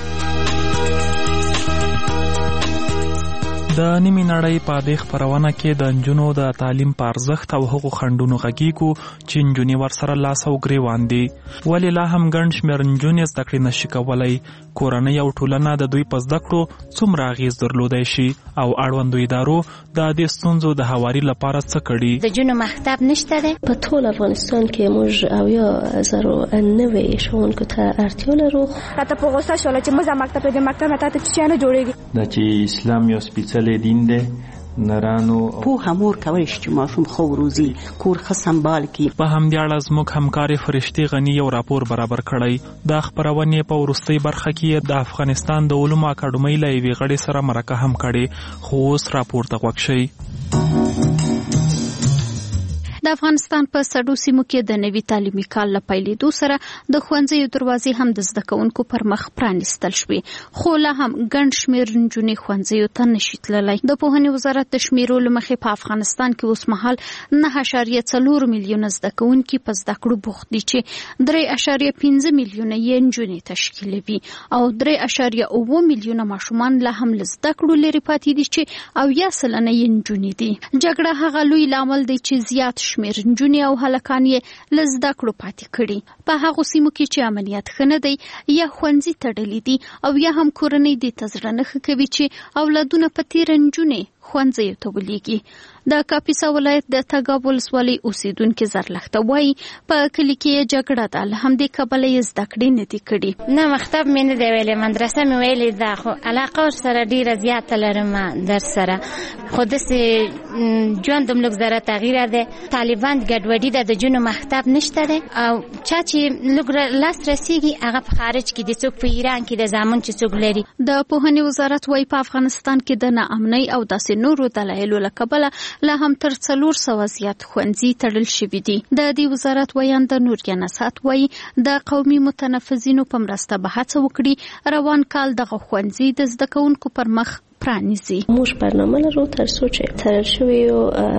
د نیمې نړۍ په دې خپرونه کې د نجونو د تعلیم په ارزښت او هغو خنډونو غږیږو چې نجونې ورسره لاس او ګریوان دي. ولې لا هم ګڼ شمېر نجونې زده کړې نشي کولی؟ کورنۍ او ټولنه د دوی په زده کړو څومره اغېز درلودی شي او اړوندو ادارو د دې ستونزو د هواري لپاره څه کړي؟ د نجونو مکتب نشته دی په ټول افغانستان کې. موږ 90 ښوونکو ته اړتیا لرو. راته په غوسه شوله چې موږ مکتب د مکتب ته چې نه جوړېږي. دا چې اسلام یو سپېڅلی دین دی. نرانو پوهه مور کولی شي چې ماشوم ښه وروزي، کور ښه سمبال کړي. په همدې اړه زموږ همکارې فرشتې غني یو راپور برابر کړی. دا خپرونې په وروستۍ برخه کې د افغانستان د علومو اکاډمۍ له یوې غړې سره مرکه هم کړې. خو اوس راپور ته غوږ شئ. د افغانستان په سړو سیمو کې د نوي تعلیمي کال له پیلېدو سره د ښوونځیو دروازې هم د زده کوونکو پر مخ پرانیستل شوې، خو لا هم ګڼ شمېر نجونې ښوونځیو ته نشي تللی. د پوهنې وزارت د شمیرو له مخې په افغانستان کې اوس مهال 9.4 میلیونه زده کوونکي په زده کړو بوخت دي چې 3.5 میلیونه یې نجونې تشکیلوي او 3.7 میلیونه ماشومان لا هم له زده کړو لرې پاتې دي چې 90% یې نجونې دي. جګړه هغه لوی لامل دی چې زیات شمیر نجونې او هلکان یې له زده کړو پاتې کړي. په هغو سیمو کې چې امنیت ښه نه دی یا ښوونځي تړلي دي او یا هم کورنۍ دې ته زړه نه ښه کوي چې اولادونه په تېره نجونې ښوونځیو ته ولیږي. د کاپیسا ولایت د تګاب ولسوالۍ اوسیدونکي زرلښته وایي په کلي کې جګړه ده، له همدې کبله یې زده کړې نه دي کړي. نه مکتب مې نه دی ویلی، مدرسه مې ویلې ده، خو علاقه ورسره ډېره زیاته لرم در سره، خو داسې ژوند هم لږ ذره تغییره دی. طالبان ګډوډي ده، د جونو مکتب نشته دی او چا چې لږ لاس رسیږي هغه په خارج کې دي، څوک په ایران کې د زامن چې څوک لري. د پوهنې وزارت وایي په افغانستان کې د ناامنۍ او داسې نورو دلایلو له کبله لا هم تر 400 زیات ښوونځي تړل شوي دي. د دې وزارت ویانده نوریا نصات وایي د قومي متنفذینو په مرسته به هڅه وکړي روان کال دغه ښوونځي د زده کوونکو پر مخ پرانیزي. موږ برنامه لرو تر څو چې تړل شویو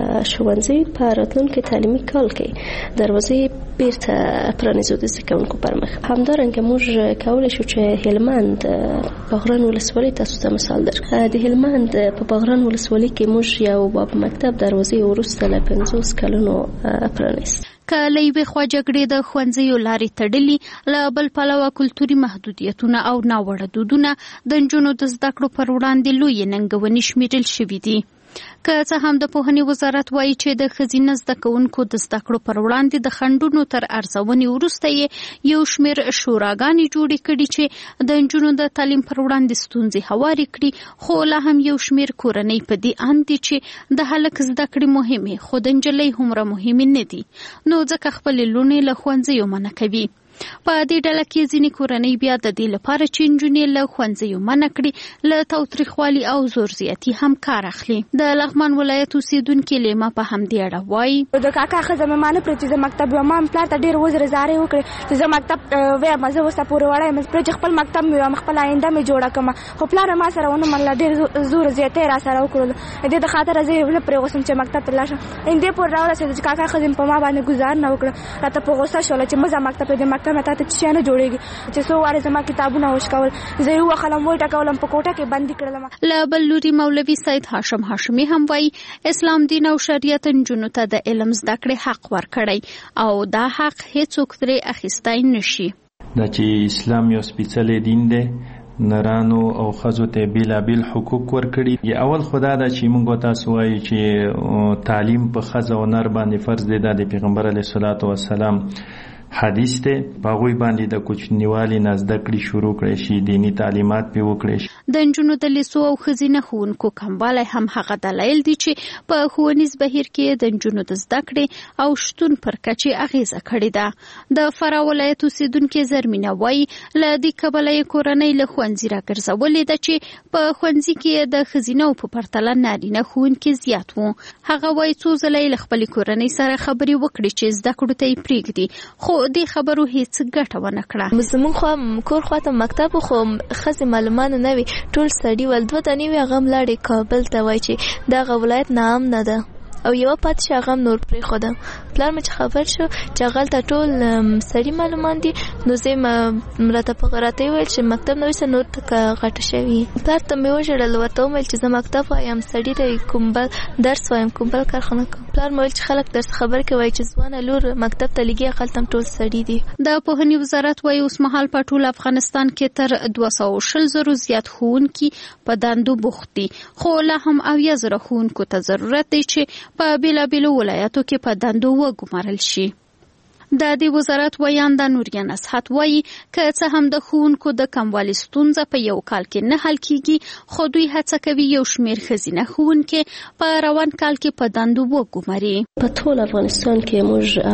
ښوونځي په راتلونکي تعلیمي کال کې دروازې بیرته پرانیزو د زده کوونکو پر مخ. همدارنګه موږ کولی شو چې هلمند باغران ولسوالۍ تاسو ته مثال درکړم. د هلمند په باغران ولسوالۍ کې موږ یو باب مکتب دروازې وروسته له 50 کلونو پرانیست. که له یوې خوا جګړې د ښوونځیو لارې تړلي، له بل پلوه کلتوري محدودیتونه او ناوړه دودونه د نجونو د زده کړو پر وړاندې لویې ننګونې شمیرل شوي دي. که څه هم د پوهنې وزارت وایي چې د ښځینه زده کوونکو د زده کړو پر وړاندې د خنډونو تر ارزونې وروسته یې یو شمېر شوراګانې جوړې کړي چې د نجونو د تعلیم پر وړاندې ستونزې هوارې کړي، خو لا هم یو شمېر کورنۍ په دې اند دي چې د هلک زده کړې مهمې خو د نجلۍ هومره مهمې نه دي، نو ځکه خپلې لوڼې له ښوونځیو منع کوي. په دې ډله کې ځینې کورنۍ بیا د دې لپاره چې نجونې له ښوونځیو منع کړي له تاوتریخوالي او زور زیاتي هم کار اخلي. د لغمان ولایت اوسیدونکي لیما په همدې اړه وایي د کاکا ښځه مې مانه پرې چې زه مکتب وایم، ما پلار ته ډېر وزرې زارۍ وکړې چې زه مکتب وایم، زه اوسه پورې وړی یم پرې چې خپل مکتب مې وایم، خپل آینده مې جوړه کړم، خو پلار ما سره ونه منله، ډېر زور زیاتۍ را سره وکړل. د دې د خاطره زه یې نه پرېښودم چې مکتب ته لاړ شم. دې پورې راورسېده چې کاکا ښځې په ما باندې ګزار نه وکړه، راته په غوسه شوله چې مه ځه مکتب د مکتب نه تا ته چې نه جوړېږي، چې څو وارې زما کتابونه وشکول، زه یې ووهلم ویې ټکولم، په کوټه کې بندي کړلم. له بل لوري مولوي سید هاشم هاشمي هم وایي اسلام دین او شریعت نجونو ته د علم زده کړې حق ورکړی او دا حق هیڅوک ترې اخیستی نشي. دا چې اسلام یو سپېڅلی دین دی، نرانو او ښځو ته بیلابیل حقوق ورکړي. اول خدا دا چې موږ تاسو وایو چې تعلیم په ښځه او نر باندې فرض دی، دا د پیغمبر علیه الصلاة والسلام حدیث دی. په هغوی باندې د کوچنیوالي نه زده کړې شروع کړی شي، دیني تعلیمات پرې وکړی شي. د نجونو د لیسو او ښځینه ښوونکو کموالی هم هغه دلایل دي چې په ښوونیز بهیر کې د نجونو د زده کړې او شتون پر کچې اغیزه کړې ده. د فراه ولایت اوسیدونکې زرمینه وایي له دې کبله یې کورنۍ له ښوونځي راګرځولې ده چې په ښوونځي کې د ښځینهو په پرتله نارینه ښوونکي زیات وو. هغه وایي څو ځله یې له خپلې کورنۍ سره خبرې وکړې چې زده کړو ته یې پرېږدي، خو دې خبرو هیڅ ګټه ونه کړه. زموږ خو کور خواته مکتب خو خزي معلومات نه وي، ټول سړي ول دوه تنې وي، هغه ملاړې کابل ته وای چې دا ولایت نام نه ده او یو پات شغم نور پرې خوده. پلار مې خبر شو چې غلطه ټول سړي معلومات دي، نو زه مرته په غراته ویل چې مکتب نو وسه نور تک غټه شوی. پلار ته مې وژړل ورته ویل چې زه مکتب وایم، سړي ته کوم بل درس وایم، کوم بل کارخانه کوم. پلار مې ویل چې خلک درس خبر کوي چې ځوانه لور مکتب ته لګي، خلتم ټول سړي دي. د پوهنې وزارت وايي اوس مهال په ټول افغانستان کې تر 240,000 زیات ښوونکي په دندو بوخت دي، خو لا هم 70,000 ښوونکو ته ضرورت دی چې په بیلابیلو ولایاتو کې په دندو وګمارل شي. د دې وزارت ویانده نوریان اسحت وایي که څه هم د ښوونکو د کموالي ستونزه په یو کال کې نه حل کیږي، خو دوی هڅه کوي یو شمیر ښځینه ښوونکي په روان کال کې په دندو وګماري. په ټول افغانستان کې موږ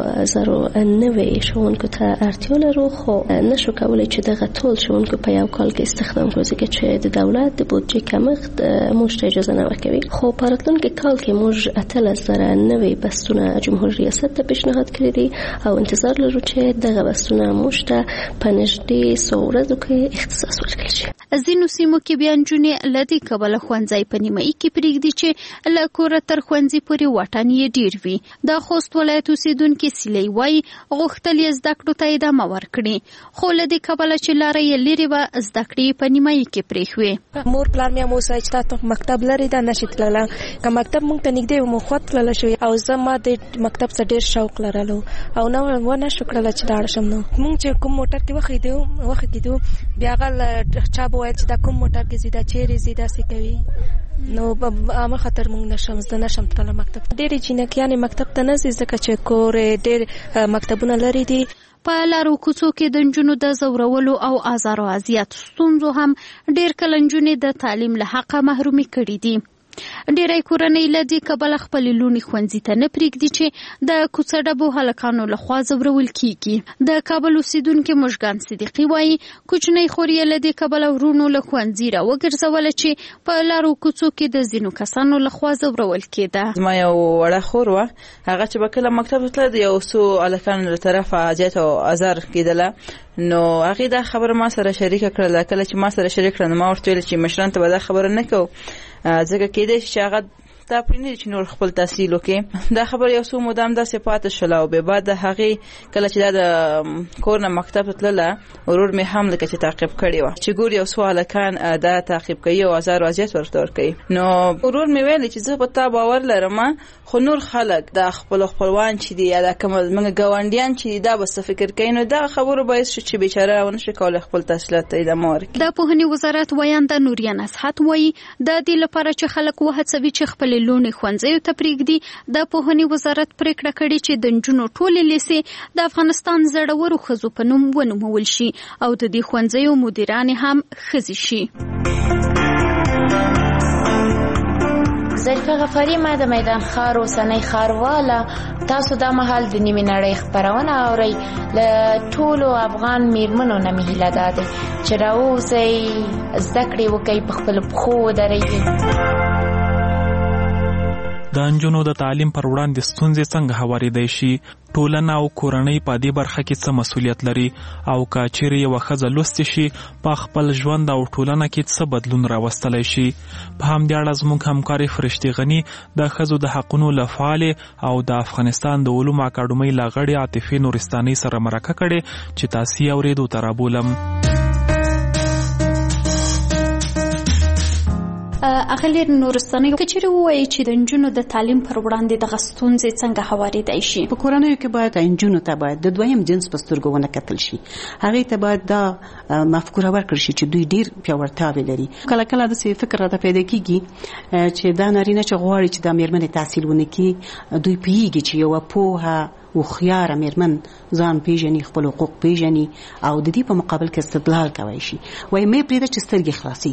70,000 ښوونکو ته اړتیا لرو، خو نشو کولی چې دغه ټول ښوونکو په یو کال کې استخدام کړو، ځکه چې د دولت د بودجې کمښت موږ ته اجازه نه ورکوي. خو په راتلونکي کال کې موږ 18,000 بستونه جمهور ریاست ته پیشنهاد کړی دي او انتظار لرو چې دغه بستونه موږ ته په نږدې 100 ورځو کې اختصاص ورکړل شي. ځینو سیمو کې بیا نجونې له دې کبله ښوونځی په نیمایي کې پرېږدي چې له کوره تر ښوونځي پورې واټن یې ډېر وي. د خوست ولایت اوسېدونکي سیلۍ وایي غوښتل یې زده کړو ته ادامه ورکړي، خو له دې کبله چې لاره یې لرې وه زده کړې په نیمایي کې پرېښوې. مور پلار مې هم وویل چې تا مکتب لرې ده نشي تللی، که مکتب موږ ته نږدې و مو خوا تللی شوې او زه ما د مکتب څخه ډېر شوق لرلو او نه ونه شو کړله چې لاړ شم. نو موږ چې کوم موټر کې وخېدو بیا هغه چا به ویل چې دا کوم موټر کې ځي، دا چیرې ځي، داسې کوي. نو عامه خطر موږ زه نشم تللی مکتب. ډېرې جینکیانې مکتب ته نه ځي ځکه چې کور ډېر مکتبونه لرې دي. په لارو کوڅو کې د نجونو د زورولو او ازارو اذیت ستونزو هم ډېر کله نجونې د تعلیم له حقه محرومې کړي دي. ډېری کورنۍ له دې کبله خپلې لوڼې ښوونځي ته نه پرېږدي چې د کوڅه ډبو هلکانو لخوا ځورول کیږي. د کابل اوسېدونکي مژګان صدیقي وایي کوچنۍ خور یې له دې کبله ورونو له ښوونځي راوګرځوله چې په لارو کوڅو کې د ځینو کسانو لخوا ځورول کېده. زما یو وړه خور وه، هغه چې به کله مکتب تله د یو څو هلکانو له طرفه اذیت او ازار کېدله، نو هغې دا خبره ما سره شریکه کړله. کله چې ما سره شریک کړه نو ما ورته ویل چې مشران ته به دا خبره نه کوو، ځکه کېدای شي چې هغه دا پرې نه دي چې نور خپل تحصیل وکړي. دا خبره یو څو موده همداسې پاتې شوله او بې بعد د هغې کله چې دا د کور نه مکتب ته تلله، ورور مې هم لکه چې تعقیب کړې وه چې ګوري یو څو هلکان دا تعقیب کوي او ازار او اذیت ورته ورکوي. نو ورور مې ویلې چې زه په تا باور لرم، خو نور خلک دا خپلوان چې دي یا دا کوم زموږ ګاونډیان چې دي دا به څه فکر کوي، نو دا خبرو باعث شو چې بیچاره ونه شي کولی خپل تحصیلات ته ادامه ورکړي. د پوهنې وزارت ویانده نوریان اسحت وایي د دې لپاره چې خلک وهڅوي چې خپلې لوڼې ښوونځیو ته پرېږدي، د پوهنې وزارت پرېکړه کړې چې د نجونو ټولې لیسې د افغانستان زړورو ښځو په نوم ونومول شي او د دې ښوونځیو مدیرانې هم ښځې شي. ظریفه غفاری، ما د میدان ښار اوسنۍ ښارواله. تاسو دا مهال د نیمې نړۍ خپرونه اورئ. له ټولو افغان میرمنو نه مې هیله دا ده چې راووځئ، زده کړې وکړئ، په خپلو پښو ودرېږئ. د نجونو د تعلیم پر وړاندې ستونزې څنګه هوارېدای شي؟ ټولنه او کورنۍ په دې برخه کې څه مسؤلیت لري او که چیرې یوه ښځه لوستې شي په خپل ژوند او ټولنه کې څه بدلون راوستلی شي؟ په همدې اړه زموږ همکارې فرشتې غني د ښځو د حقونو له فعالې او د افغانستان د علومو اکاډمۍ له غړې عاطفې نورستانۍ سره مرکه کړې چې تاسې یې اورېدو ته رابولم. اغلې نورستانۍ که چیرې ووایي چې د نجونو د تعلیم پر وړاندې دغه ستونزې څنګه هوارېدای شي؟ په کورنیو کې باید نجونو ته باید د دویم جنس په سترګو ونه کتل شي. هغې ته باید دا مفکوره ورکړل شي چې دوی ډېر پیاوړتیاوې لري. کله کله داسې فکر راته پیدا کېږي چې دا نارینه چې غواړي چې دا مېرمنې تحصیل ونه کړي، دوی پوهېږي چې یوه پوهه هوښیاره مېرمن ځان پیژني، خپل حقوق پیژني او د دې په مقابل کې استدلال کولی شي. وایي مې پرېږده چې سترګې خلاصېږي،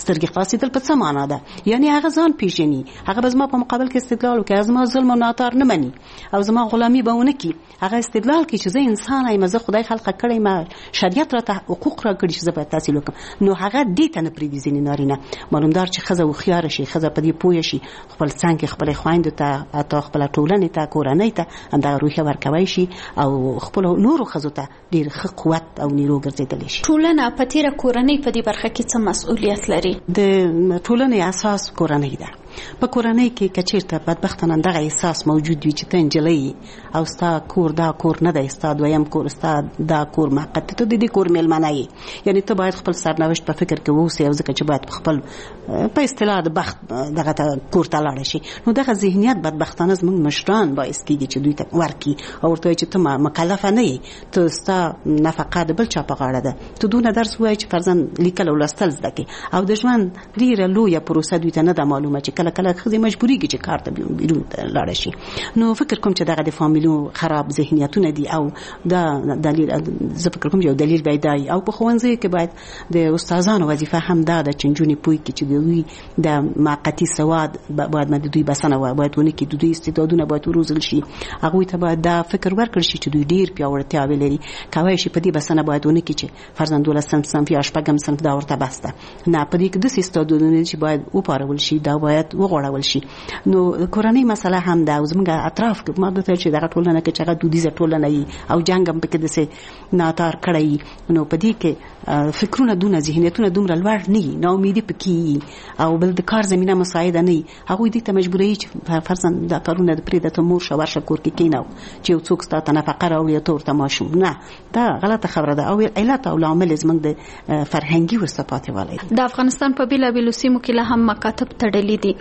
سترګې خلاصېدل په څه معنا ده؟ یعنی هغه ځان پیژني، هغه به زما په مقابل کې استدلال وکړي، زما ظلم او ناتار نه مني او زما غلامي به ونه کړي، هغه استدلال کوي چې زه انسان یم، زه خدای خلقه کړی، ما شریعت راته حقوق راکړي چې زه باید تحصیل وکړم. نو هغه دې ته نه پرېږدي ځینې نارینه. معلومدار چې ښځه هوښیاره شي، ښځه په دې پوه شي، خپل څنګ خپلې خویندو ته، حتی خپله ټولنې ته، کورنۍ ته همدغه روحیه ورکوی شي او خپلو نورو ښځو ته ډېر ښه قوت او نیرو ګرځېدلی شي. ټولنه په تېره کورنۍ په دې برخه کې څه مسؤلیت لري؟ د ټولنې اساس کورنۍ ده. په کورنۍ کې که چېرته بدبختانه دغه احساس موجود وي چې ته نجلۍ او ستا کور دا کور نه دی، ستا دویم کور، ستا دا کور محقق دی، ته د دې کور میلمنه یې، یعنې ته باید خپل سرنوشت په فکر کې واوسې او ځکه چې باید خپل په اصطلاح د بخت دغه ته کور ته لاړه شي. نو دغه ذهنیت بدبختانه زموږ مشران باعث کېږي چې دوی ته ورکړي او ورته وایي چې ته مکلفه نه یې، ته ستا نفقه د بل چا په غاړه ده، ته دونه درس ووایې چې فرضاً لیکل او لوستل زده کړي. او د ژوند ډېره لویه پروسه دوی ته نه ده معلومه چې کله کله ښځې مجبورېږي چې کار ته بیرون لاړه شي. نو فکر کوم چې دغه د فامیلو خراب ذهنیتونه دي او دا دلیل، زه فکر کوم یو دلیل باید دی. او په ښوونځیو کې باید د استادانو وظیفه هم دا ده چې نجونې پوه کړي چې د دوی د موقتي سواد باید د دوی بسنه باید ونه کړي، د دوی استعدادونه باید وروزل شي، هغوی ته باید دا فکر ورکړل شي چې دوی ډېر پیاوړتیاوې لري، کولی شي په دې بسنه باید ونه کړي چې فرضاً 12 صنف یا 6 صنف دا ورته بس ده. نه، په دې کې داسې استعدادونه چې باید وپارول شي، دا باید وغوړول شي. نو کورنۍ مسله هم ده او زموږ اطراف کې ما درته چې دغه ټولنه کې چې هغه دودیزه ټولنه وي او جنګ هم پکې داسې ناتار کړی، نو په دې کې فکرونه دونه ذهنیتونه دومره لوړ نه وي، ناامیدي پکې وي او بل د کار زمینه مساعده نه وي. هغوی دې ته مجبوروي چې فرضاً دا کارونه پرېږده، ته مور شه ورشه کور کې کښېنه چې یو څوک ستا ته نفقه راوړي او ته ورته ماشوم. نه، دا غلطه خبره ده او علت او لامل زموږ د فرهنګي وروسته پاتې والی د افغانستان په بېلابېلو سیمو کې لا هم مکاتب تړلي دي.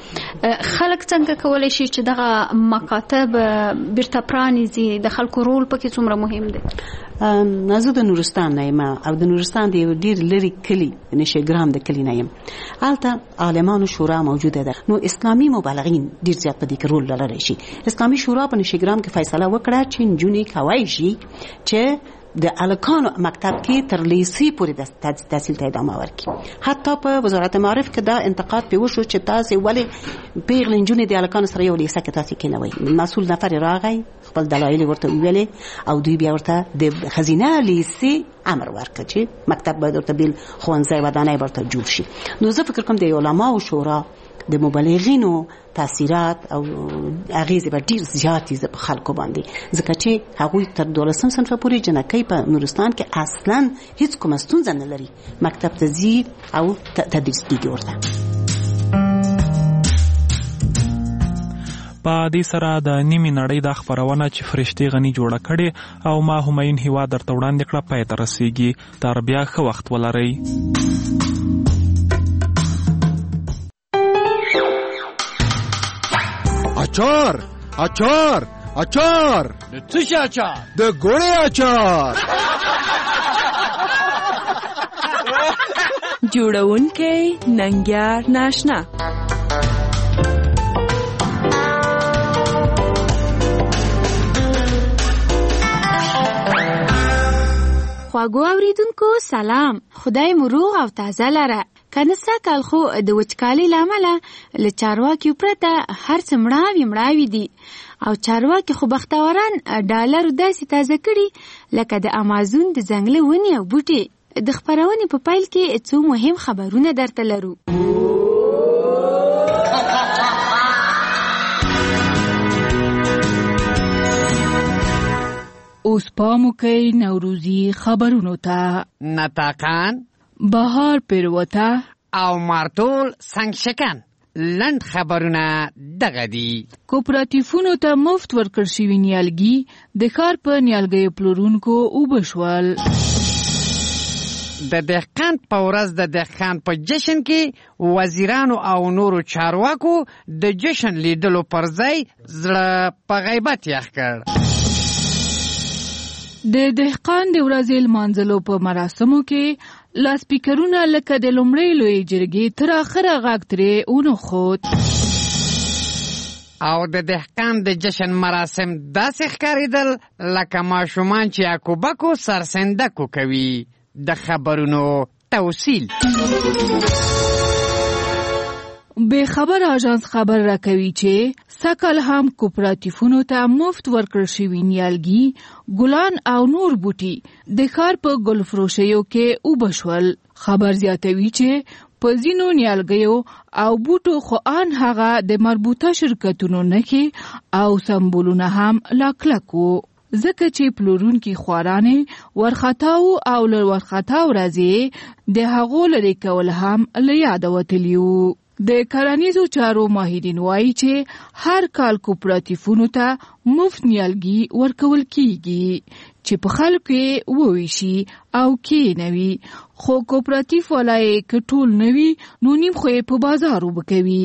خلک څنګه کولی شي چې دغه مکاتب بیرته پرانیزي؟ د خلکو رول پکې څومره مهم دی؟ زه د نورستان نه یم او د نورستان د یو ډېر لرې کلي نشیګرام د کلي نه یم. هلته عالمانو شورا موجوده ده، نو اسلامي مبلغین ډېر زیات په دې کې رول لرلی شي. اسلامي شورا په نشیګرام کې فیصله وکړه چې نجونې کولی شي چې د الکانو مکتب کې تر لیسې پورې تحصیل ته ادامه ورکړي. حتی په وزارت معارف کې دا انتقاد پې وشو چې تاسې ولې پیغلې نجونې د الکانو سره یو لیسه کې تاسې کېنوئ. مسؤل نفر راغی، خپل دلایل ورته وویلې او دوی بیا ورته د ښځینه لیسې امر ورکړ چې مکتب باید ورته بیل ښوونځی ودانۍ ورته جوړ شي. نو زه فکر کوم د علماو شورا د مبلغینو تاثیرات او اغیزې به ډېر زیاتې په خلکو باندې، ځکه چې هغوی تر 12 صنفه پورې جنکۍ په نورستان کې اصلا هیڅ کومه ستونزه نه لري، مکتب ته ځي او تدریس کېږي ورته. په دې سره د نیمې نړۍ دا خپرونه چې فرشتې غني جوړه کړې او ما همایون هیوا درته وړاندې کړه پای ته رسیږي. تر بیا ښه وخت ولرئ. اچار اچار اچار د څه شي اچار؟ د ګوړې اچار. جوړونکی ننګیار ناشنا. خواږو اوریدونکو سلام، خدای مو روغ او تازه لره. کنه ساکل خو د وچکالۍ له امله له چارواکیو پرته هر څه مړاوي دي او چارواکي خو بختوران ډالر داسې تازه کړي لکه د امازون د ځنګله ونې او بوټي. د خپرونې په پیل کې څو مهم خبرونه درته لرو. اوس پام وکړئ نوروزي خبرونو ته. نطاقان، بهار پیروته او مارتول سنگشکن. لند خبرونه دغه دي. کوپراتیفونو ته مفت ورکړل شوي نیالګي د ښار په نیالګیو پلورونکو اوبه شول. د دهقان په ورځ د دهقان په جشن کې وزیرانو او نورو چارواکو د جشن لیدلو پر ځای زړه په غیبت یخ کړ. د دهقان د ورځې لمانځلو په مراسمو کې لاسپیکرونه لکه د لومړۍ لویې جرګې تر اخره غږ ترې ونښود. او د دهقان د جشن مراسم داسې ښکارېدل لکه ماشومان چې اکوبکو سرسندکو کوي. د خبرونو توصیل. به خبر آژانس خبر راکوي چې سکل هم کوپراتیفونو ته مفت ورکړل شوي نیالګي، ګلان او نور بوټي د ښار په ګلفروشیو کې وبشول. خبر زیاتوي چې په ځینو نیالګیو او بوټو خو ان هغه د مربوطه شرکتونو نښې او سمبولونه هم لا کلک وو، ځکه چې پلورونکي خوارانې ورخطاو او له ورخطاو راځي د هغو لرې کول هم له یاده وتلي وو. د کرنیزو چارو ماهرین وایي چې هر کال کوپراتیفونو ته مفت نیالګي ورکول کیږي چې په خلکو یې وویشي او کینوي، خو کوپراتیف ولای که ټول نوي نو نیم خو یې په بازار وبکوي.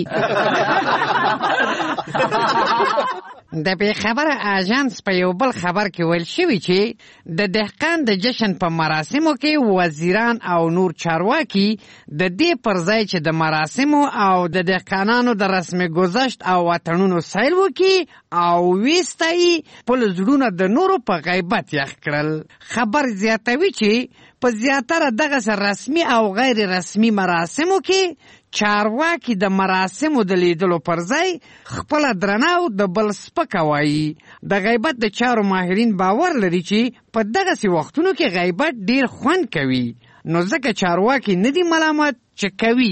د بې خبره آژانس په یو بل خبر کې ویل شوي چې د دهقان د جشن په مراسمو کې وزیران او نور چارواکي د دې پر ځای چې د مراسمو او د دهقانانو د رسم گذشت او وطنونو سیل وکړي او ویستایي خپل زړونه د نورو په غیبت یخ کړل. خبر زیاتوي چې په زیاتره دغه رسمي او غیر رسمي مراسمو کې چارواکي د مراسمو د لیدلو پر ځای خپل درناو د بل سپکه وایي. د غیبت د چارو ماهرین باور لري چې په دغسې وختونو کې غیبت ډیر خوند کوي، نو ځکه چارواکي نه دي ملامت چې کوي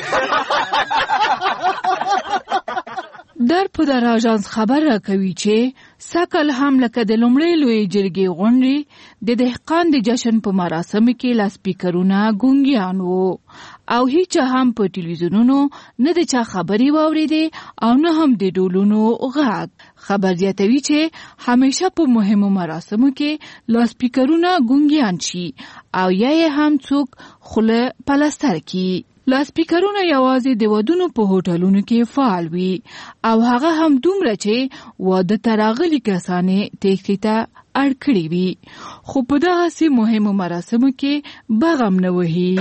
در په در آژانس خبر راکوي چې سکل هم لکه د لومړۍ لویې جرګې غونډې د دهقان د جشن په مراسمو کې لاسپیکرونه ګونګیان وو او هیچ هم په ټلویزیونونو نه د چا خبرې واورېدې او نه هم د ډولونو غږ. خبر زیاتوي چې همیشه په مهمو مراسمو کې لاسپیکرونه ګونګیان شي او یا یې هم څوک خوله پلستر کړي. لاسپیکرونه یوازې د ودونو په هوټلونو کې فعال وي او هغه هم دومره چې واده ته راغلي کسانې تېښتې ته اړ کړي وي، خو په دغسې مهمو مراسمو کې بغم نه وهي.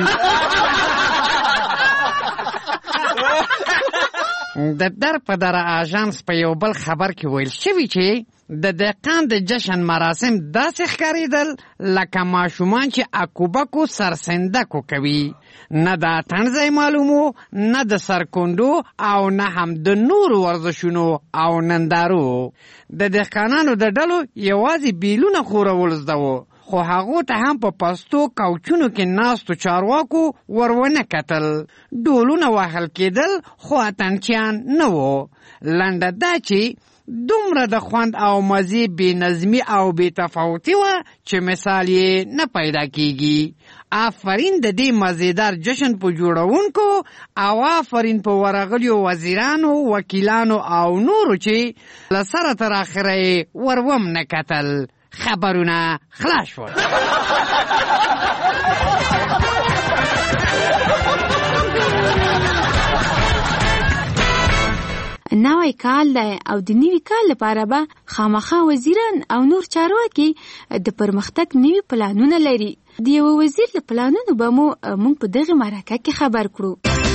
د در په در آژانس په یو بل خبر کې ویل شوي چې د دهقان د جشن مراسم داسې ښکارېدل لکه ماشومان چې اکوبکو سرسندکو کوي، نه د اتڼ ځای معلومو، نه د سرکونډو او نه هم د نورو ورزشونو او نندارو. د دهقانانو د ډلو یوازې بیلونه خورول زده وو، خو هغو ته هم په پستو کوچونو کې ناستو چارواکو ورونه کتل. ډولونه وهل کېدل خو اتڼچیان نه وو. لنډه دا چې دومره د خوند او مزې بې نظمي او بې تفاوتي وه چې مثال یې نه پیدا کیږي. آفرین د دې مزیدار جشن په جوړونکو او آفرین په ورغلیو وزیرانو، وکیلانو او نورو چې له سره تر اخره یې وروم نه کتل. خبرونه خلاص شول. نوی کال دی او د نوي کال لپاره به خامخا وزیران او نور چارواکي د پرمختګ نوي پلانونه لري. د یو وزیر له پلانونو به موږ په دغه مرکه کې خبر کړو.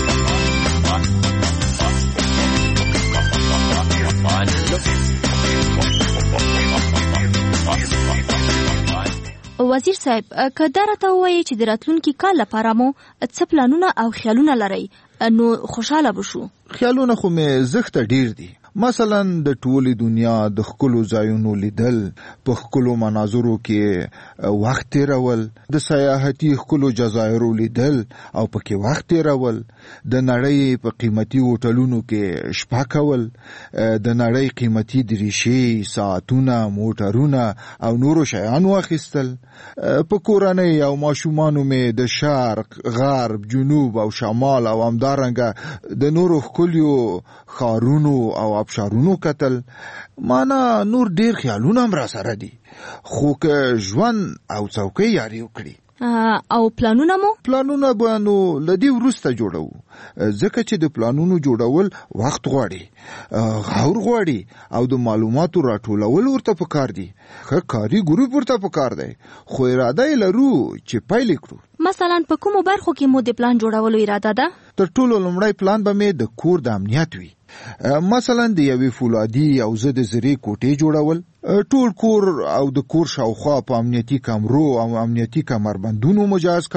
وزیر صاحب، که دا راته ووایي چې د راتلونکي کال لپاره مو څه پلانونه او خیالونه لرئ نو خوشحاله بشو. خیالونه خو مې زښته ډیر دي. مثلا د ټولې دنیا د ښکلو ځایونو لیدل، په ښکلو مناظرو کې وخت تیرول، د سیاحتي ښکلو جزایرو لیدل او پکې وخت تیرول، د نړۍ په قیمتي هوټلونو کې شپه کول، د نړۍ قیمتي دریشې، ساعتونه، موټرونه او نورو شیان واخیستل. په کورنۍ او ماشومانو مې د شرق، غرب، جنوب او شمال او همدارنګه د نورو ښکلیو ښارونو او ابشارونو کتل. مانا نور ډیر خیالونه هم را سره دي، خو که ژوند او څوکۍ یاري وکړي. او پلانونه مو؟ پلانونه به نو له دې وروسته جوړو، ځکه چې د پلانونو جوړول وخت غواړي، غور غواړي او د معلوماتو راټولول ورته پکار دي. ښه کاري ګروپ ورته پکار دی، خو اراده یې لرو چې پیل کړو. مثلا په کومو برخو کې مو د پلان جوړولو اراده ده؟ تر ټولو لومړی پلان به مې د کور د امنیت وي. مثلا د یوې فولادي او زه د زرې کوټې جوړول، ټول کور او د کور شاوخوا په امنیتي کمرو او امنیتي کمربندونو مجهز کول،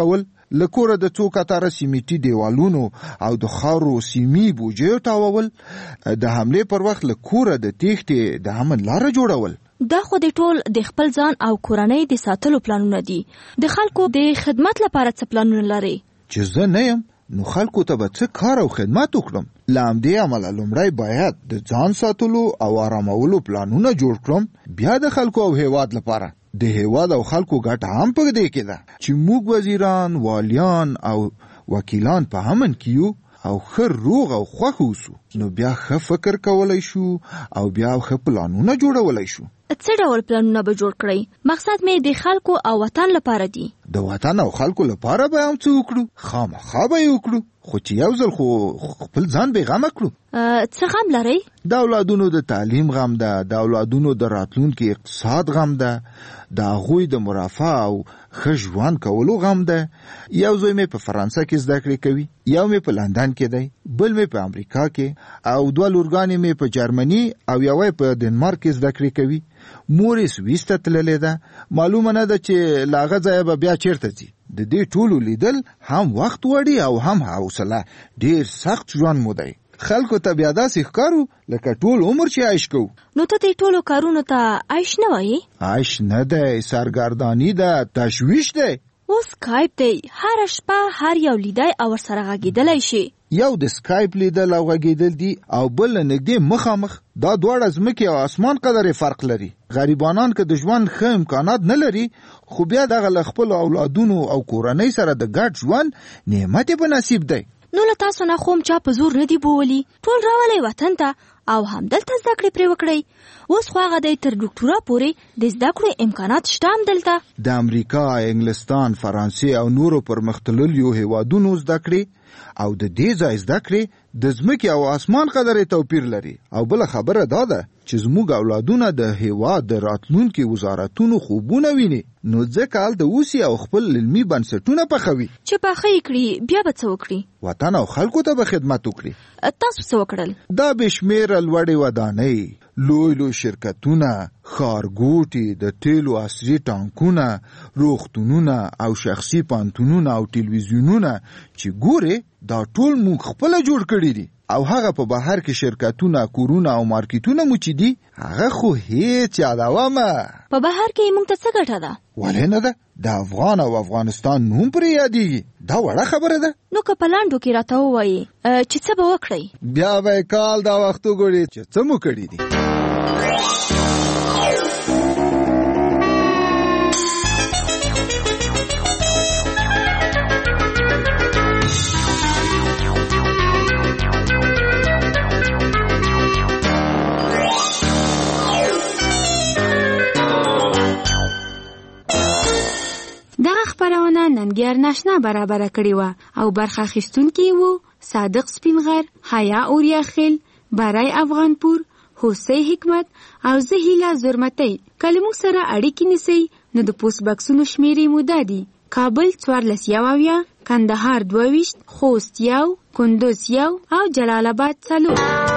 لکوره د څو کتاره سیمټي دیوالونو او د خارو سیمي بوجې ټاوول، د حمله پر وخت لکوره د تېښتې د امن لاره جوړول. دا خو د ټول د خپل ځان او کورنۍ د ساتلو پلانونه دي. د خلکو د خدمت لپاره څه پلانونه لري؟ چې زه نه یم نو خلکو ته به څه کار او خدمت وکړم. له همدې امله لومړی باید د ځان ساتلو او آرامولو پلانونه جوړ کړم، بیا د خلکو او هیواد لپاره. د هیواد او خلکو ګټه هم په دې کې ده چې موږ وزیران، والیان او وکیلان په امن کې یو او ښه روغ او خوښ اوسو، نو بیا ښه فکر کولی شو او بیا ښه پلانونه جوړولی شو. څه ډول پلانونه به جوړ کړئ؟ مقصد مې د خلکو او وطن لپاره دی. د وطن او خلکو لپاره به هم څه وکړو، خامخا به یې وکړو، خو چې یو ځل خو خپل ځان بې غمه کړو. څه غم لرئ؟ د اولادونو د تعلیم غم ده، د اولادونو د راتلونکي اقتصاد غم ده، د هغوی د مرافع او ښه ژوند کولو غم ده. یو زوی مې په فرانسه کې زده کړې کوي، یو مې په لندن کې دی، بل مې په امریکا کې، او دوه لورګانې مې په جرمني او یوه په ډنمارک کې زده کړې کوي. مور یې سویس ته تللې ده، معلومه نه ده چې له هغه ځایه به بیا چیرته ځي. د دې ټولو لیدل هم وخت وړي او هم حوصله، ډېر سخت ژوند مو دی. خلکو ته بیا داسې ښکارو لکه ټول عمر چې عیش کوو. نو ته دې ټولو کارونو ته عیش نه وایې؟ عیش نه دی، سرګرداني ده، تشویش دی. اوس سکایپ دی، هر شپه هر یو لیدای او ورسره غږېدلی شي. یو د سکایپ لیدل او غږېدل دي او بل نږدې مخامخ. دا دواړه ځمکې او اسمان قدر فرق لري. غریبانان که د ژوند ښه امکانات نه لري، خو بیا دغه له خپلو اولادونو او کورنۍ سره د ګډ ژوند نعمت یې په نصیب دی. نو له تاسو نه خو چا په زور نه دی بوولي، ټول راولئ وطن ته او همدلته زده کړې پرې وکړئ. اوس خو هغه دی تر ډاکټورا پورې د زده کړو امکانات شته هم دلته. د امریکا، انګلستان، فرانسې او نورو پرمختللیو هیوادونو زده کړې او د دې ځای زده کړې د ځمکې او اسمان قدر توپیر لري. او بله خبره دا ده چې زموږ اولادونه د هیواد د راتلونکي وزارتونو خوبونه ویني، نو ځکه هلته اوسي او خپل علمي بنسټونه پخوي. چې پاخه یې کړي بیا به څه وکړي؟ وطن او خلکو ته به خدمت وکړي. تاسو څه وکړل؟ دا بېشمېره لوړې ودانۍ، لوی لوی شرکتونه، ښارګوټي، د تیلو عصري ټانکونه، روغتونونه او شخصي پانتونونه او ټلویزیونونه چې ګورې دا ټول موږ خپله جوړ کړي دي. او هغه په بهر کې شرکتونه، کورونه او مارکیټونه مو چې دي، هغه خو هیڅ یادومه. په بهر کې موږ ته څه ګټه ده؟ ولې نه ده؟ د افغان او افغانستان نوم پرې یادېږي، دا وړه خبره ده. نو که په لنډو کې راته ووایي چې څه به وکړئ؟ بیا به کال دا وخت وګوري چې څه مو کړي دي. دغه خبرونه ننګیار ناشنا برابره کړې وه او برخه اخیستونکي وو صادق سپینغر، حیا اوریاخیل، برای افغانپور، حسین حکمت او زه هیله زرمتی. کله موږ سره اړیکې نیسئ نو د پوسټ بکسونو شمیرې مو دا دي: کابل 14 کندهار 22 خوست 1 کندوز 1 او جلال آباد 4.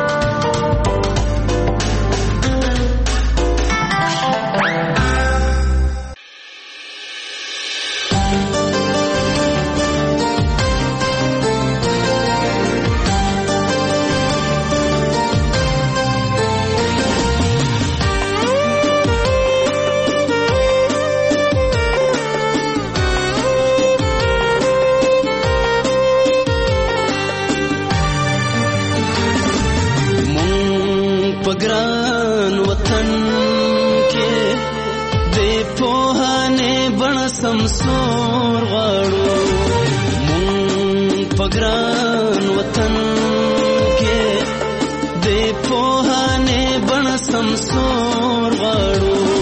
ګران وطن کې د پوهانې بڼه سمسور غواړو، مونږ په ګران وطن کې د پوهانې بڼه سمسور غواړو.